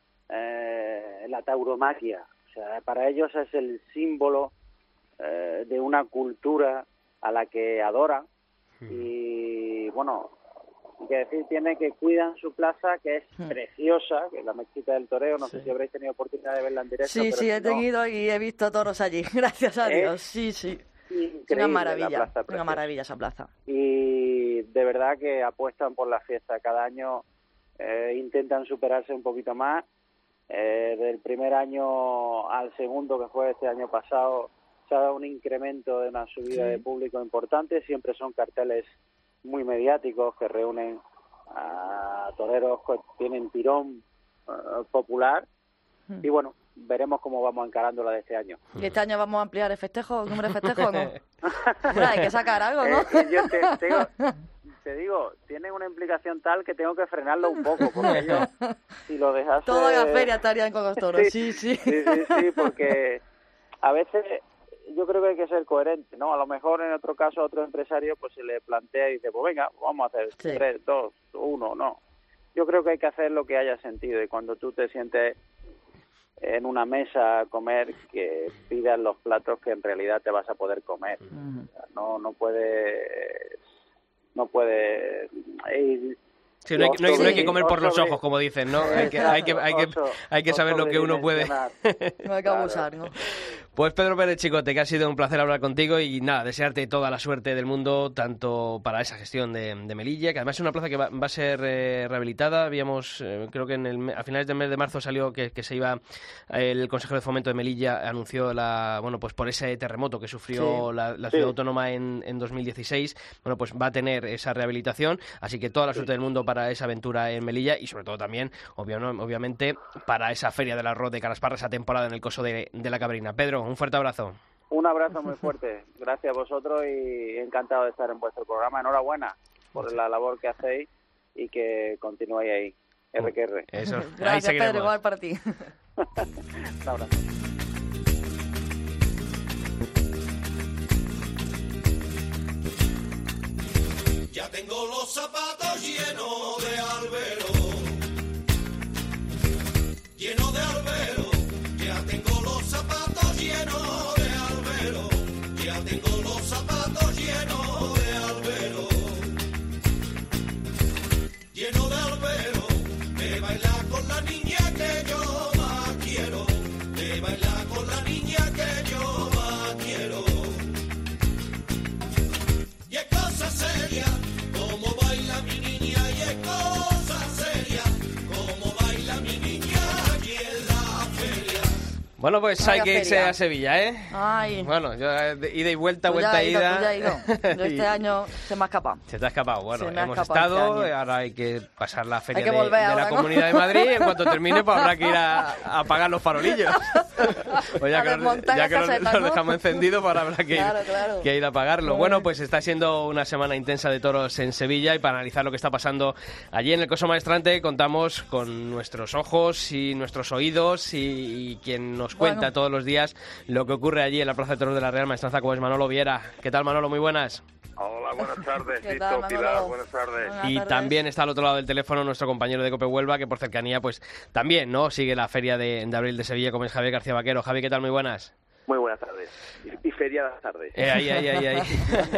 eh, la tauromaquia. O sea, para ellos es el símbolo eh, de una cultura a la que adoran. Mm. Y bueno, hay que decir, tiene que cuidan su plaza, que es mm. preciosa, que es la Mezquita del Toreo. No sí. sé si habréis tenido oportunidad de verla en directo. Sí, pero sí, si he no, tenido y he visto toros allí, gracias a Dios. Sí, sí. Una maravilla, una maravilla esa plaza. Y de verdad que apuestan por la fiesta. Cada año eh, intentan superarse un poquito más. Eh, del primer año al segundo, que fue este año pasado, se ha dado un incremento de una subida sí. de público importante. Siempre son carteles muy mediáticos que reúnen a toreros que tienen tirón uh, popular. Mm. Y bueno, veremos cómo vamos encarando la de este año. ¿Y este año vamos a ampliar el festejo, el número de festejos o no? Hombre, hay que sacar algo, ¿no? Eh, yo te, te, digo, te digo, tiene una implicación tal que tengo que frenarlo un poco, porque yo, si lo dejase... Toda la feria estarían con los toros, sí, sí. Sí, sí, sí, porque a veces yo creo que hay que ser coherente, ¿no? A lo mejor en otro caso a otro empresario pues se le plantea y dice, pues venga, vamos a hacer Sí. tres, dos, uno, no. Yo creo que hay que hacer lo que haya sentido, y cuando tú te sientes en una mesa a comer, que pidas los platos que en realidad te vas a poder comer. Ujú. No, no puedes, no puedes ir... Sí, no, hay, no, hay, no hay que Sí, comer o por los sobre- ojos, como dicen, ¿no? Hay que, hay que, hay que, Exacto, hay que o saber lo que uno puede. sobredimensionar. No hay que abusar, ¿no? Pues Pedro Pérez Chicote, que ha sido un placer hablar contigo y nada, desearte toda la suerte del mundo, tanto para esa gestión de, de Melilla, que además es una plaza que va, va a ser eh, rehabilitada. Habíamos, eh, creo que en el, me- a finales del mes de marzo salió que, que se iba, eh, el Consejo de Fomento de Melilla anunció la, bueno, pues por ese terremoto que sufrió Sí. la, la Sí. ciudad autónoma en, en dos mil dieciséis, bueno, pues va a tener esa rehabilitación, así que toda la suerte del mundo para esa aventura en Melilla y sobre todo también, obvio- obviamente, para esa Feria del Arroz de Calasparra, esa temporada en el Coso de, de la Cabrina. Pedro, un fuerte abrazo. Un abrazo muy fuerte. Gracias a vosotros y encantado de estar en vuestro programa. Enhorabuena por la labor que hacéis y que continuéis ahí. R que R. Eso, ahí Gracias, seguiremos. Pedro, igual para ti. Un abrazo. Ya tengo los zapatos llenos de albero, lleno de albero. Ya tengo los zapatos llenos de albero, ya tengo los zapatos llenos de albero, lleno de albero. De bailar con la niña que yo más quiero, de bailar con la niña que yo más quiero. Y es cosa seria, como baila mi niña, y es cosa seria, como baila mi niña aquí en la feria. Bueno, pues Vaya hay que irse feria. a Sevilla, ¿eh? Ay, Bueno, yo, eh, de ida y vuelta, tú ya vuelta has e ido, ida. tú ya has ido. Yo Y este año se me ha escapado. Se te ha escapado. Bueno, Se me ha hemos escapado estado, este año. ahora hay que pasar la feria que de, volver de la ahora, ¿no? Comunidad de Madrid. En cuanto termine, pues habrá que ir a, a apagar los farolillos. O ya A que, los, desmontar ya las que los- casetas, los ¿no? dejamos encendidos, pues habrá que ir, Claro, claro. que ir a apagarlo. Muy Bueno, bien. pues está siendo una semana intensa de toros en Sevilla y para analizar lo que está pasando allí en el Coso Maestrante contamos con nuestros ojos y nuestros oídos y, y quien nos cuenta Bueno. todos los días lo que ocurre allí en la Plaza de Toros de la Real Maestranza, como es Manolo Viera. ¿Qué tal, Manolo? Muy buenas. Hola, buenas tardes, ¿Qué Tito, tal, Manolo? Pilar, buenas tardes. Buenas Y tardes. también está al otro lado del teléfono nuestro compañero de Cope Huelva, que por cercanía, pues también, ¿no? Sigue la feria de, de abril de Sevilla, como es Javier García Vaquero. Javi, ¿qué tal? Muy buenas. Muy buenas tardes. Y, y feria de las tardes. Eh, ahí, ahí, ahí, ahí.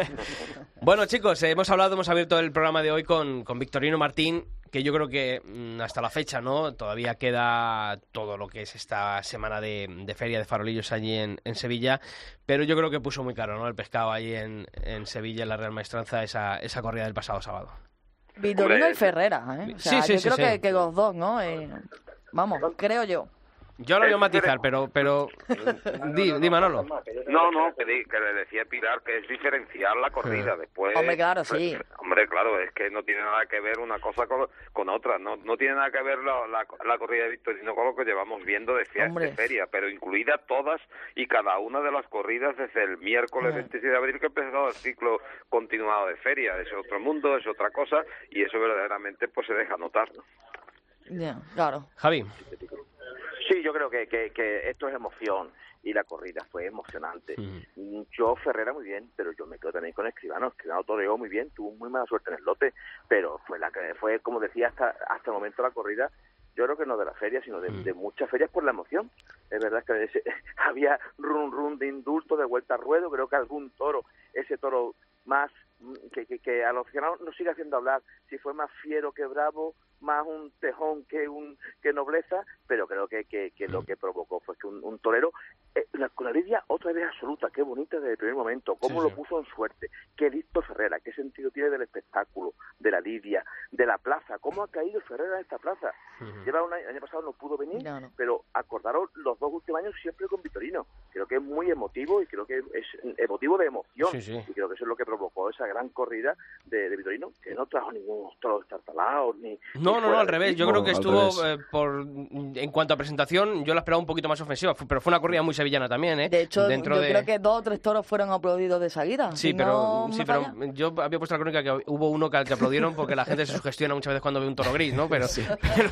Bueno, chicos, eh, hemos hablado, hemos abierto el programa de hoy con, con Victorino Martín, que yo creo que mm, hasta la fecha, ¿no? Todavía queda todo lo que es esta semana de, de feria de farolillos allí en, en Sevilla, pero yo creo que puso muy caro, ¿no? El pescado ahí en, en Sevilla, en la Real Maestranza, esa, esa corrida del pasado sábado. Vitorino Hombre. y Ferrera, ¿eh? O sea, Sí, sí, yo sí, creo sí. Que, que los dos, ¿no? Eh, vamos, creo yo. Yo lo voy a Es matizar, pero, pero di, di, Manolo. No, no, que, di- que le decía Pilar que es diferenciar la corrida. Después, Hombre, claro, sí. pues, hombre, claro, es que no tiene nada que ver una cosa con, con otra. No, no tiene nada que ver la, la, la corrida de Victorino con lo que llevamos viendo de, fia- Hombre. de feria, pero incluida todas y cada una de las corridas desde el miércoles Mm. veintiséis de abril que empezó el ciclo continuado de feria. Es otro mundo, es otra cosa y eso verdaderamente pues se deja notar, ¿no? Ya, claro. Javi. Sí, yo creo que, que, que esto es emoción y la corrida fue emocionante. Ujú. Yo, Ferrera, muy bien, pero yo me quedo también con Escribano. Escribano toreó muy bien, tuvo muy mala suerte en el lote, pero fue, la que fue como decía, hasta, hasta el momento la corrida, yo creo que no de la feria, sino de, Mm. de muchas ferias por la emoción. Es verdad que ese- había run run de indulto, de vuelta a ruedo, creo que algún toro, ese toro más mm, que, que, que a los aficionados nos sigue haciendo hablar, si fue más fiero que bravo, más un tejón que un que nobleza, pero creo que, que, que lo que provocó fue que un, un torero, eh, la, con la lidia otra vez absoluta, qué bonita desde el primer momento, cómo sí, lo sí. puso en suerte, qué listo Ferrera, qué sentido tiene del espectáculo, de la lidia, de la plaza, cómo ha caído Ferrera en esta plaza. Uh-huh. Lleva un año, el año pasado no pudo venir, no, no. pero acordaron los dos últimos años siempre con Vitorino. Creo que es muy emotivo y creo que es emotivo de emoción. Sí, sí. Y creo que eso es lo que provocó esa gran corrida de, de Vitorino, que no trajo ningún toro destartalado, ni... No, ni no, no, al revés. Yo no, creo que estuvo, eh, por en cuanto a presentación, yo la esperaba un poquito más ofensiva, pero fue una corrida muy sevillana también, ¿eh? De hecho, Dentro yo de... creo que dos o tres toros fueron aplaudidos de seguida. Sí, si pero, no sí pero yo había puesto la crónica que hubo uno que, que aplaudieron porque la gente se sugestiona muchas veces cuando ve un toro gris, ¿no? Pero, sí. pero,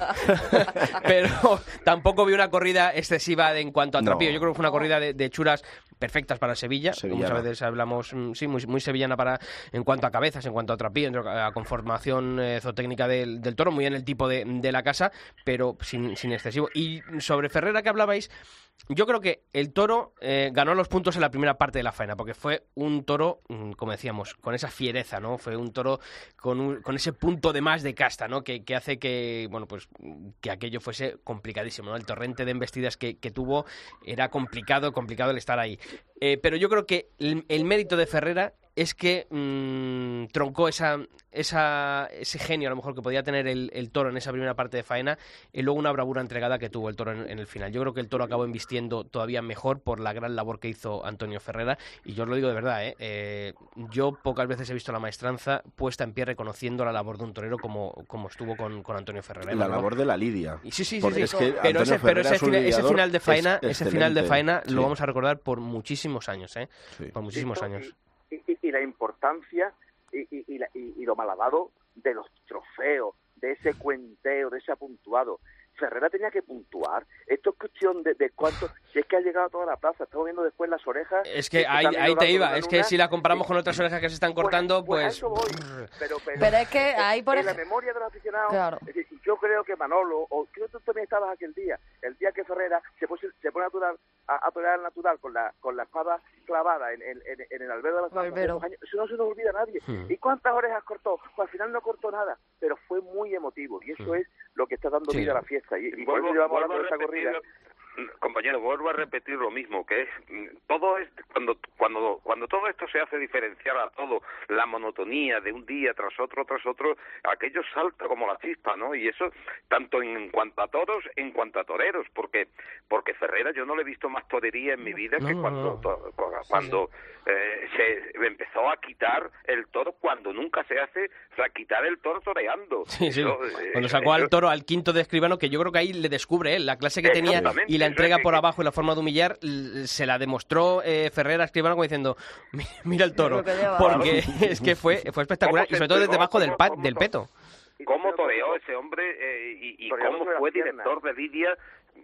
pero tampoco vi una corrida excesiva de, en cuanto a trapío. No. Yo creo que fue una corrida de, de hechuras perfectas para Sevilla. Sevillana. Muchas veces hablamos, sí, muy, muy sevillana para en cuanto a cabezas, en cuanto a trapío, a conformación eh, zootécnica del, del toro, muy en el tipo de, de la casa, pero sin, sin excesivo. Y sobre Ferrera que hablabais, yo creo que el toro eh, ganó los puntos en la primera parte de la faena, porque fue un toro, como decíamos, con esa fiereza, ¿no? Fue un toro con, un, con ese punto de más de casta, ¿no? Que, que hace que, bueno, pues que aquello fuese complicadísimo, ¿no? El torrente de embestidas que, que tuvo era complicado, complicado el estar ahí. Eh, pero yo creo que el, el mérito de Ferrera es que mmm, troncó esa, esa, ese genio a lo mejor que podía tener el, el toro en esa primera parte de faena y luego una bravura entregada que tuvo el toro en, en el final. Yo creo que el toro acabó embistiendo todavía mejor por la gran labor que hizo Antonio Ferrera y yo os lo digo de verdad, ¿eh? Eh, yo pocas veces he visto la maestranza puesta en pie reconociendo la labor de un torero como, como estuvo con, con Antonio Ferrera. La ¿no? labor de la lidia. Y sí, sí, sí, sí. Es que pero, ese, pero ese, final, ese final de faena, ese final de faena sí. lo vamos a recordar por muchísimos años, ¿eh? Sí. Por muchísimos Esto, años. Y, y, y la importancia y, y, y, la, y, y lo malvado de los trofeos, de ese cuenteo, de ese apuntuado. Ferrera tenía que puntuar. Esto es cuestión de, de cuánto... Si es que ha llegado a toda la plaza, estamos viendo después las orejas... Es que ahí, ahí te iba, es que si la comparamos con otras orejas que se están cortando, pues... pues... pues a eso voy. Pero, pero, pero es que ahí por en la memoria de los aficionados... Claro. Es decir, yo creo que Manolo, o creo que tú también estabas aquel día, el día que Ferrera se pone, se pone a torear a, a torear al natural con la, con la espada clavada en, en, en, en el albero de las plantas, años, eso no se nos olvida a nadie. Hmm. ¿Y cuántas orejas cortó? Pues al final no cortó nada, pero fue muy emotivo, y eso hmm. es lo que está dando sí. vida a la fiesta. Y, y por eso llevamos hablando de esta corrida. Compañero, vuelvo a repetir lo mismo, que es todo esto, cuando cuando cuando todo esto se hace diferenciar a todo, la monotonía de un día tras otro tras otro, aquello salta como la chispa, ¿no? Y eso tanto en cuanto a toros, en cuanto a toreros, porque porque Ferrera yo no le he visto más torería en mi vida no, que no, cuando no. To, cuando sí, sí. Eh, se empezó a quitar el toro cuando nunca se hace, o sea, quitar el toro toreando. Sí, sí. Eso, eh, cuando sacó eso... al toro al quinto de Escribano, que yo creo que ahí le descubre él, la clase que tenía y la entrega por abajo y la forma de humillar se la demostró eh, Ferrera a Escribano como diciendo mira el toro, porque es que fue fue espectacular y sobre todo desde debajo del, pa del peto. ¿Cómo toreó ese hombre eh, y, y cómo fue director de lidia?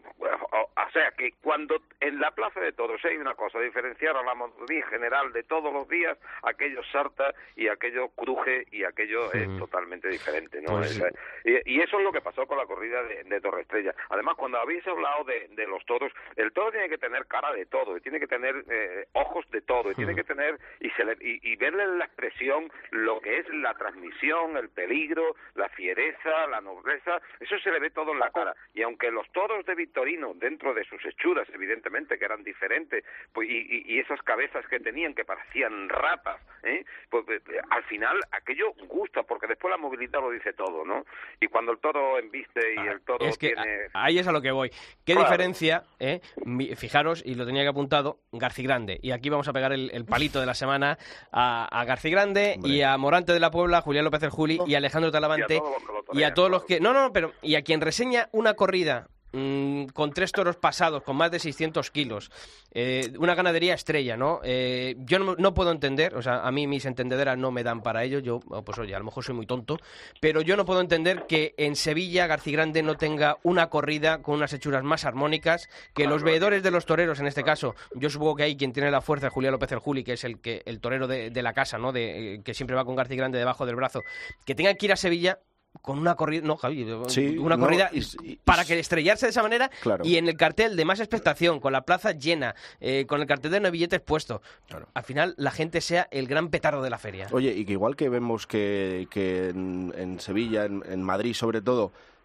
O sea, que cuando en la plaza de toros hay una cosa, diferenciar a la monotonía general de todos los días, aquello salta y aquello cruje y aquello sí. es totalmente diferente, ¿no? Pues sí. y, y eso es lo que pasó con la corrida de, de Torre Estrella. Además, cuando habéis hablado de, de los toros, el toro tiene que tener cara de todo, y tiene que tener eh, ojos de todo, y sí. tiene que tener y, se le, y, y verle en la expresión lo que es la transmisión, el peligro, la fiereza, la nobleza, eso se le ve todo en la cara. Y aunque los toros de Victorino, dentro de sus hechuras, evidentemente, que eran diferentes, pues, y, y, y esas cabezas que tenían, que parecían ratas, ¿eh? pues, eh, al final aquello gusta, porque después la movilidad lo dice todo, ¿no? Y cuando el toro embiste y ah, el toro es que tiene... Ahí es a lo que voy. ¿Qué claro. diferencia, eh? Fijaros, y lo tenía que apuntado, Garcigrande, y aquí vamos a pegar el, el palito de la semana a, a Garcigrande Hombre. y a Morante de la Puebla, Julián López el Juli oh. y Alejandro Talavante, y a todos los que... No, no, pero... Y a quien reseña una corrida mmm, con tres toros pasados, con más de seiscientos kilos, eh, una ganadería estrella, ¿no? Eh, yo no, no puedo entender, o sea, a mí mis entendederas no me dan para ello, yo, pues oye, a lo mejor soy muy tonto, pero yo no puedo entender que en Sevilla Garcigrande no tenga una corrida con unas hechuras más armónicas, que claro, los veedores de los toreros, en este caso, yo supongo que hay quien tiene la fuerza, Julián López el Juli, que es el que el torero de, de la casa, ¿no? De, eh, que siempre va con Garcigrande debajo del brazo, que tengan que ir a Sevilla con una corrida, no Javi, sí, una corrida no, y, y, para que estrellarse de esa manera, claro. Y en el cartel de más expectación, con la plaza llena, eh, con el cartel de no billetes puesto, claro. Al final la gente sea el gran petardo de la feria. Oye, y que igual que vemos que, que en, en Sevilla, en, en Madrid sobre todo,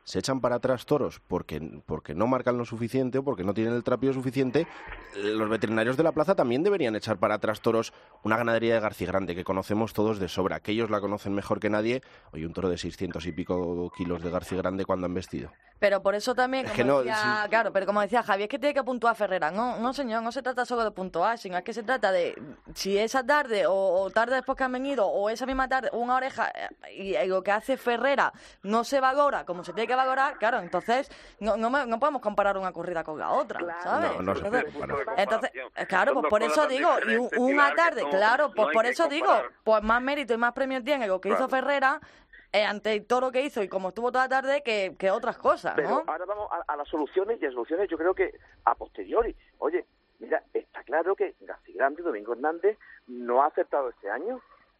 se echan para atrás toros porque, porque no marcan lo suficiente o porque no tienen el trapío suficiente, los veterinarios de la plaza también deberían echar para atrás toros una ganadería de Garcigrande que conocemos todos de sobra, que ellos la conocen mejor que nadie. Oye, un toro de seiscientos y pico kilos de Garcigrande cuando han vestido. Pero por eso también, como es que no, decía, sí. claro, pero como decía Javi, es que tiene que puntuar Ferrera. No, no señor, no se trata solo de puntuar, sino es que se trata de si esa tarde o, o tarde después que han venido o esa misma tarde una oreja y, y lo que hace Ferrera no se valora como se tiene que valorar, claro, entonces no, no, no podemos comparar una corrida con la otra, Claro. ¿sabes? No, no se puede comparar. Entonces, claro, pues por eso digo, y un- una tarde, claro, pues por eso digo, pues más mérito y más premios tiene lo que hizo Ferrera eh, ante el toro que hizo y como estuvo toda la tarde que, que otras cosas, Pero ¿no? ahora vamos a, a las soluciones, y las soluciones yo creo que a posteriori. Oye, mira, está claro que Garcigrande, Domingo Hernández, no ha aceptado este año.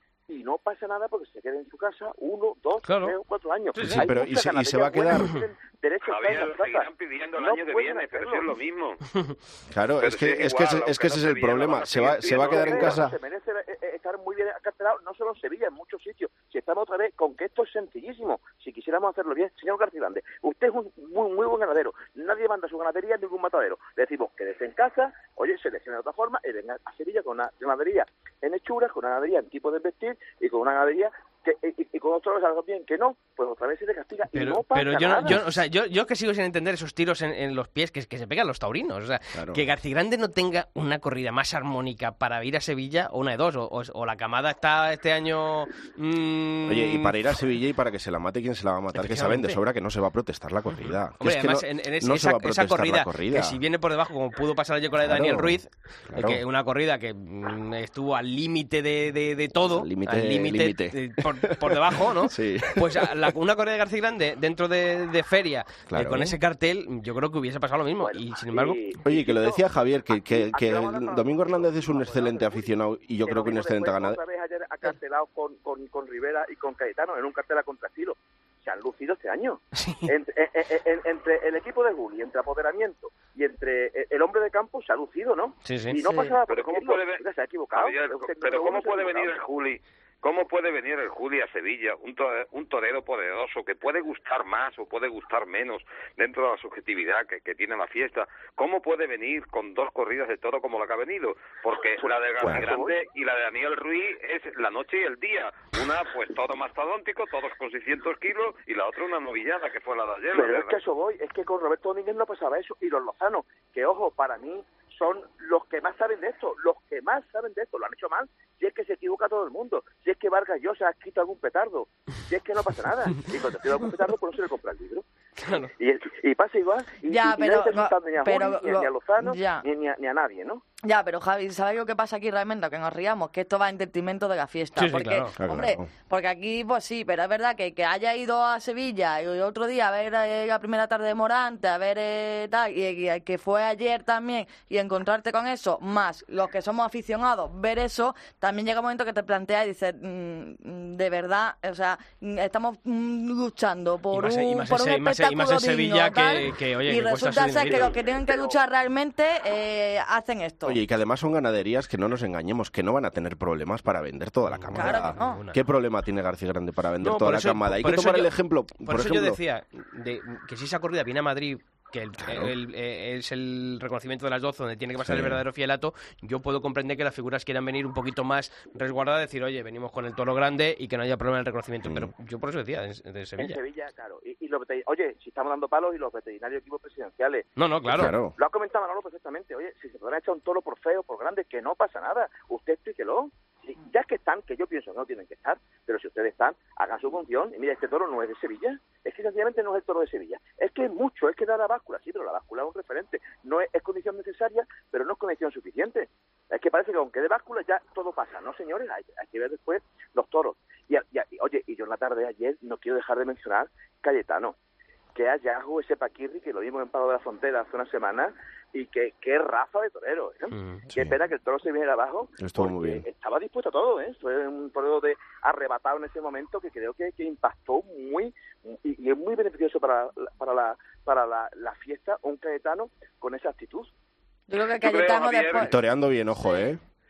Y no pasa nada porque se quede en su casa uno, dos, Claro. tres o cuatro años. Sí, sí, Hay pero ¿y muchas se- y se va a ganaderías quedar? buenas que tienen derecho a estar en Javier, las plazas. seguirán pidiendo el No año que pueden viene, pero si hacerlo. es lo mismo. Claro, Pero es que, si es es que, igual, ese- es que ese aunque es no el se vea, problema. van a Se va, seguir se va a quedar en pidiendo. casa. Se merece eh, eh, estar muy bien acartelado, no solo en Sevilla, en muchos sitios. Si estamos otra vez con que esto es sencillísimo, si quisiéramos hacerlo bien, señor Garcigrande, usted es un muy, muy buen ganadero. Nadie manda su ganadería en ningún matadero. Le decimos, quédese en casa, oye, seleccione de otra forma y venga a Sevilla con una ganadería en hechuras, con una ganadería en tipo de vestir y con una ganadería que, y, y con otros algo bien que no, pues otra vez se le castiga y Pero, no pasa pero yo, no, nada. yo, o sea, yo, yo que sigo sin entender esos tiros en, en los pies que, que se pegan los taurinos. O sea, Claro. que Garcigrande no tenga una corrida más armónica para ir a Sevilla, o una de dos, o, o, o la camada está este año... mmm, Oye, y para ir a Sevilla y para que se la mate quien se la va a matar, que saben de Efectivamente. sobra que no se va a protestar la corrida. Que Hombre, es que además, no, en, en ese- no se esa, va a esa protestar corrida, la corrida. que si viene por debajo, como pudo pasar ayer con la de Claro, Daniel Ruiz, claro. que una corrida que mm, estuvo al límite de, de, de todo, Al límite- al límite límite. eh, por, por debajo, ¿no? Sí. Pues a la- una corrida de Garcigrande dentro de, de feria, eh, Claro. con ese cartel, yo creo que hubiese pasado lo mismo. Bueno, y sin embargo... y- Oye, que lo decía Javier, que, que, aquí que vamos a hablar Domingo con- Hernández es un excelente aficionado y yo que creo que un Domingo excelente después ganador. Otra vez ayer acartelado con, con, con Rivera y con Cayetano en un cartel a contraestilo. Se han lucido este año. Entre, eh, eh, eh, entre el equipo de Juli, entre apoderamiento y entre eh, el hombre de campo se ha lucido, ¿no? Sí, sí. Y no Sí. pasa nada. Pero por ¿cómo decirlo. puede ver- Mira, se ha equivocado. Javier, Usted- pero uno ¿cómo se ha puede venir el equivocado. Juli? ¿Cómo puede venir el Juli a Sevilla? Un, to- un torero poderoso que puede gustar más o puede gustar menos dentro de la subjetividad que, que tiene la fiesta. ¿Cómo puede venir con dos corridas de toro como la que ha venido? Porque la de Bueno, Garcigrande y la de Daniel Ruiz es la noche y el día. Una, pues todo mastodóntico, todos con seiscientos kilos, y la otra una novillada, que fue la de ayer. Pero la es que a eso voy, es que con Roberto Domínguez no pasaba eso, y los Lozano, que ojo, para mí son los que más saben de esto, los que más saben de esto, lo han hecho mal, si es que se equivoca todo el mundo, si es que Vargas Llosa ha escrito algún petardo, si es que no pasa nada, y cuando escribe algún petardo, pues no se le compra el libro. Claro. Y, el- y pasa igual, y, Ya, y, y pero nadie está no, insultando ni a pero Juli, ni, a- lo- ni a Lozano, ya. ni, ni, a, ni a nadie, ¿no? Ya, pero Javi, ¿sabes lo que pasa aquí realmente? Que nos riamos, que esto va en detrimento de la fiesta. Sí, sí, porque, claro. Claro, hombre, claro. porque aquí, pues sí, pero es verdad que, que haya ido a Sevilla y otro día a ver eh, la primera tarde de Morante, a ver eh, tal, y, y que fue ayer también, y encontrarte con eso, más los que somos aficionados, ver eso, también llega un momento que te planteas y dices, mm, de verdad, o sea, mm, estamos mm, luchando por Y más en- y un, más por en un Se- y más en- y más en espectáculo digno, Sevilla que- tal, que, oye, y que cuesta resulta su ser que dinerito. los que tienen que luchar realmente eh, hacen esto. Oye, y que además son ganaderías que no nos engañemos, que no van a tener problemas para vender toda la camada. Claro que no. Ninguna. ¿Qué problema tiene García Grande para vender No, toda por la eso- camada? Hay por que eso tomar yo- el ejemplo, Por, por, eso ejemplo, yo decía de, que si esa corrida viene a Madrid, que el, Claro. el- eh, es el reconocimiento de las doce donde tiene que pasar Sí. el verdadero fielato, yo puedo comprender que las figuras quieran venir un poquito más resguardadas, decir, oye, venimos con el toro grande y que no haya problema en el reconocimiento. Mm. Pero yo por eso decía, de, de En Sevilla. Sevilla, claro. Y, y los veterin- oye, si estamos dando palos y los veterinarios equipos presidenciales, No, no, claro. claro. lo ha comentado Manolo perfectamente. Oye, si se podrán echar un toro por feo, por grande, que no pasa nada. Usted explíquelo. Si- ya que están, que yo pienso que no tienen que estar, pero si ustedes están, hagan su función. Y mira, este toro no es de Sevilla. Es que sencillamente no es el toro de Sevilla. Es que es mucho, es que da la báscula, sí, pero la báscula es un referente. No es, es condición necesaria, pero no es condición suficiente. Es que parece que aunque de báscula ya todo pasa. No, señores, hay, hay que ver después los toros. Y, a- y a- y, oye, y yo en la tarde de ayer no quiero dejar de mencionar Cayetano. Que hallazgo ese Paquirri que lo vimos en Palo de la Frontera hace una semana y que qué raza de torero, ¿eh? Mm, sí. Qué pena que el toro se viniera abajo. Estuvo muy porque bien. Estaba dispuesto a todo, ¿eh? Fue un torero de arrebatado en ese momento que creo que, que impactó muy y, y es muy beneficioso para, la- para la para la, la fiesta un Cayetano con esa actitud. Yo creo que Yo creo, Cayetano Javier, después... Toreando bien, ojo, ¿eh? Sí,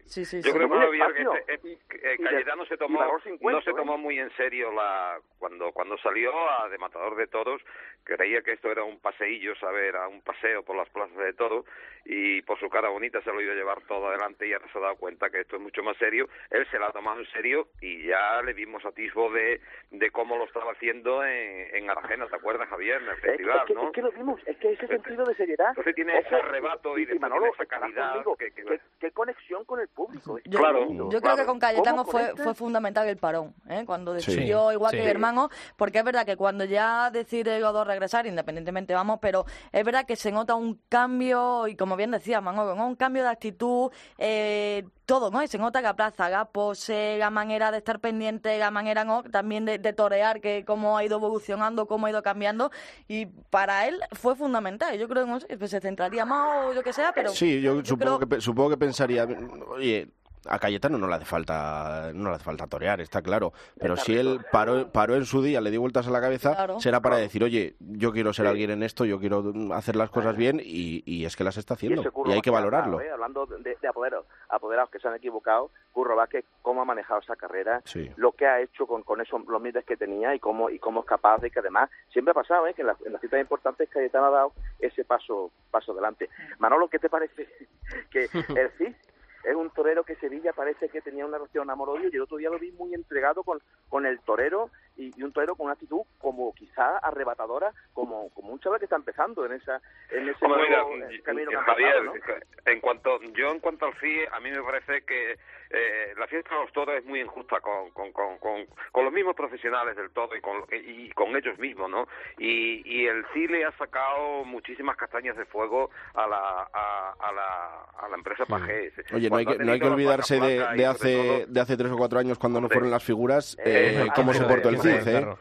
Sí, sí, Yo sí. creo que, Javier, que espacio. este, eh, Cayetano se tomó, cincuenta, no se tomó muy en serio la cuando cuando salió a de Matador de Toros, creía que esto era un paseillo, ¿sabes? Era un paseo por las plazas de toros, y por su cara bonita se lo iba a llevar todo adelante, y ahora se ha dado cuenta que esto es mucho más serio. Él se lo ha tomado en serio y ya le vimos atisbo de, de cómo lo estaba haciendo en, en Arajena, ¿te acuerdas, Javier? En el festival, es que, ¿no? Es que lo vimos, es que ese sentido de seriedad. Entonces tiene ese arrebato y, y, y Manolo, tiene esa calidad. Conmigo, que, que... ¿Qué, qué conexión con el público. Yo, claro, yo claro. creo que con Cayetano fue, conecta? fue fundamental el parón, ¿eh? Cuando decidió, sí, igual sí. que Hermano, porque es verdad que cuando ya decide los dos regresar, independientemente vamos, pero es verdad que se nota un cambio, y como bien decía Manolo, ¿no? Un cambio de actitud, eh, todo, ¿no? Y se nota que a Plaza, la pose, la manera de estar pendiente, la manera, ¿no? También de, de torear, que cómo ha ido evolucionando, cómo ha ido cambiando, y para él fue fundamental. Yo creo que no sé, pues se centraría más o lo que sea, pero... Sí, yo, yo supongo, creo... que, supongo que pensaría, oye, a Cayetano no le hace falta no le hace falta torear, está claro, pero si él paró, paró en su día, le dio vueltas a la cabeza, claro, será para claro. decir, oye, yo quiero ser sí. alguien en esto, yo quiero hacer las cosas bien, y, y es que las está haciendo, y, y hay que valorarlo. Dado, ¿eh? Hablando de, de apoderados, apoderados que se han equivocado, Curro Vázquez, cómo ha manejado esa carrera, sí. lo que ha hecho con, con esos los miles que tenía, y cómo y cómo es capaz de que además, siempre ha pasado, ¿eh? que en, la, en las citas importantes Cayetano ha dado ese paso paso adelante. Manolo, ¿qué te parece que el Cid es un torero que Sevilla parece que tenía una relación amor-odio, y el otro día lo vi muy entregado con, con el torero, y, y un torero con una actitud como quizá arrebatadora, como, como un chaval que está empezando en esa en ese Hombre, nuevo mira, eh, camino. Javier, ¿no? en cuanto yo en cuanto al C I E, a mí me parece que eh, la fiesta de los toros es muy injusta con, con, con, con, con los mismos profesionales del toro y con, y con ellos mismos, ¿no? Y, y el C I E le ha sacado muchísimas castañas de fuego a la a, a la, a la empresa Pajés. Oye, no hay que, no hay que olvidarse de, de hace de hace tres o cuatro años, cuando no fueron las figuras, eh, eh, cómo se portó el Cid, ¿eh?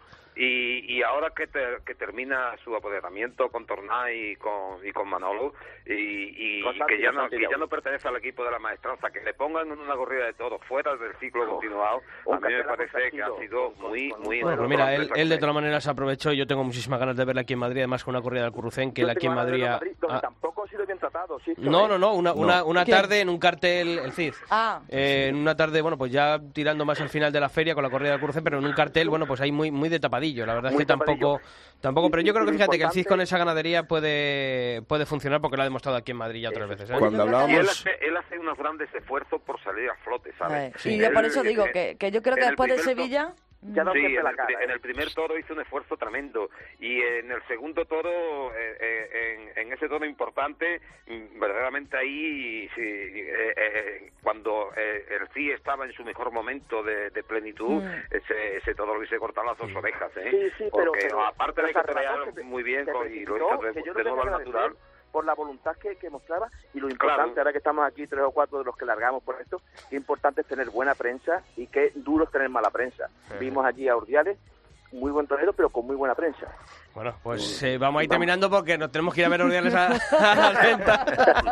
Y, y ahora que, te, que termina su apoderamiento con Tornay y con, y con Manolo, y, y, y que, ya no, que ya no pertenece al equipo de la maestranza, que le pongan en una corrida de toros fuera del ciclo oh, continuado, a mí me parece que ha sido muy, muy... Bueno, pues mira, él, él de todas maneras aprovechó, yo tengo muchísimas ganas de verle aquí en Madrid, además con una corrida del Currucén, que él aquí en Madrid... Ha... Donde tampoco ha sido bien tratado, ¿sí? No, no, no, una, una, una tarde en un cartel, el Cid. Ah. Eh, en una tarde, bueno, pues ya tirando más al final de la feria con la corrida del Currucén, pero en un cartel, bueno, pues ahí muy, muy de tapadillo, la verdad es que tampoco... Tampoco, tampoco, pero yo creo que fíjate que el Cid con esa ganadería puede puede funcionar, porque lo ha demostrado aquí en Madrid ya otras veces, ¿eh? Cuando hablábamos... Y él hace, él hace unos grandes esfuerzos por salir a flote, ¿sabes? Sí, y yo por eso digo que, que yo creo que después de Sevilla... Ya no sí, en la el, cara, en el primer toro hizo un esfuerzo tremendo, y en el segundo toro, eh, eh, en, en ese toro importante, verdaderamente ahí, sí, eh, eh, cuando eh, el C I E estaba en su mejor momento de, de plenitud, mm. ese, ese toro le hice cortar las dos orejas, ¿eh? Sí, sí, pero, porque pero, aparte de que torear muy bien con, y lo hizo de, de nuevo al natural, por la voluntad que, que mostraba, y lo importante, claro. Ahora que estamos aquí tres o cuatro de los que largamos por esto, qué importante es tener buena prensa y qué duro es tener mala prensa. Sí. Vimos allí a Urdiales, muy buen torero, pero con muy buena prensa. Bueno, pues eh, vamos a ir terminando porque nos tenemos que ir a ver a Urdiales a, a la venta.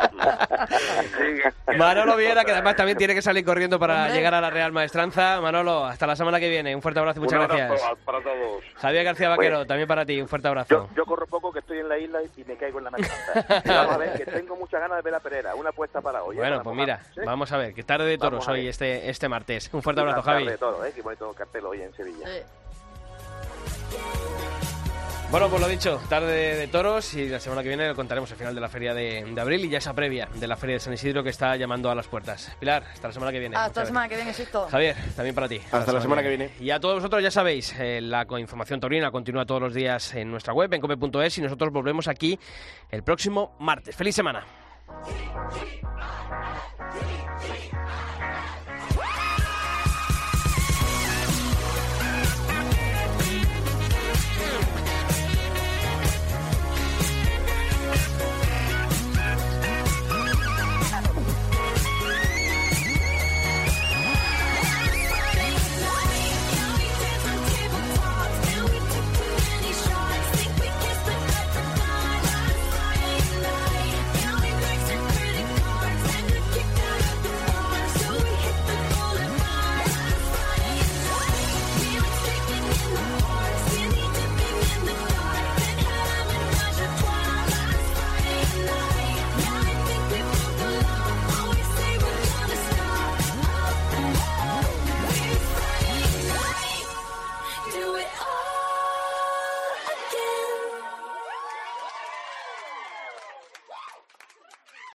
Manolo Viera, que además también tiene que salir corriendo para Hombre. llegar a la Real Maestranza. Manolo, hasta la semana que viene. Un fuerte abrazo y muchas Un abrazo gracias. Para todos. Javier García Vaquero, bueno, también para ti. Un fuerte abrazo. Yo, yo corro poco, que estoy en la isla y me caigo en la maestranza. Vamos a ver, que tengo muchas ganas de ver a Pereira. Una apuesta para hoy. Bueno, ¿eh? pues mira, ¿sí? Vamos a ver. Que tarde de toros hoy, este, este martes. Un fuerte abrazo, Javi. Tarde de toros, ¿eh? Qué bonito cartel hoy en Sevilla. Sí. Bueno, pues lo dicho, tarde de toros, y la semana que viene lo contaremos al final de la feria de, de abril, y ya esa previa de la feria de San Isidro que está llamando a las puertas. Pilar, hasta la semana que viene. Hasta la semana que viene, Sisto. Javier, también para ti. Hasta, hasta la semana que viene. Y a todos vosotros, ya sabéis, eh, la información taurina continúa todos los días en nuestra web, en cope punto es, y nosotros volvemos aquí el próximo martes. ¡Feliz semana!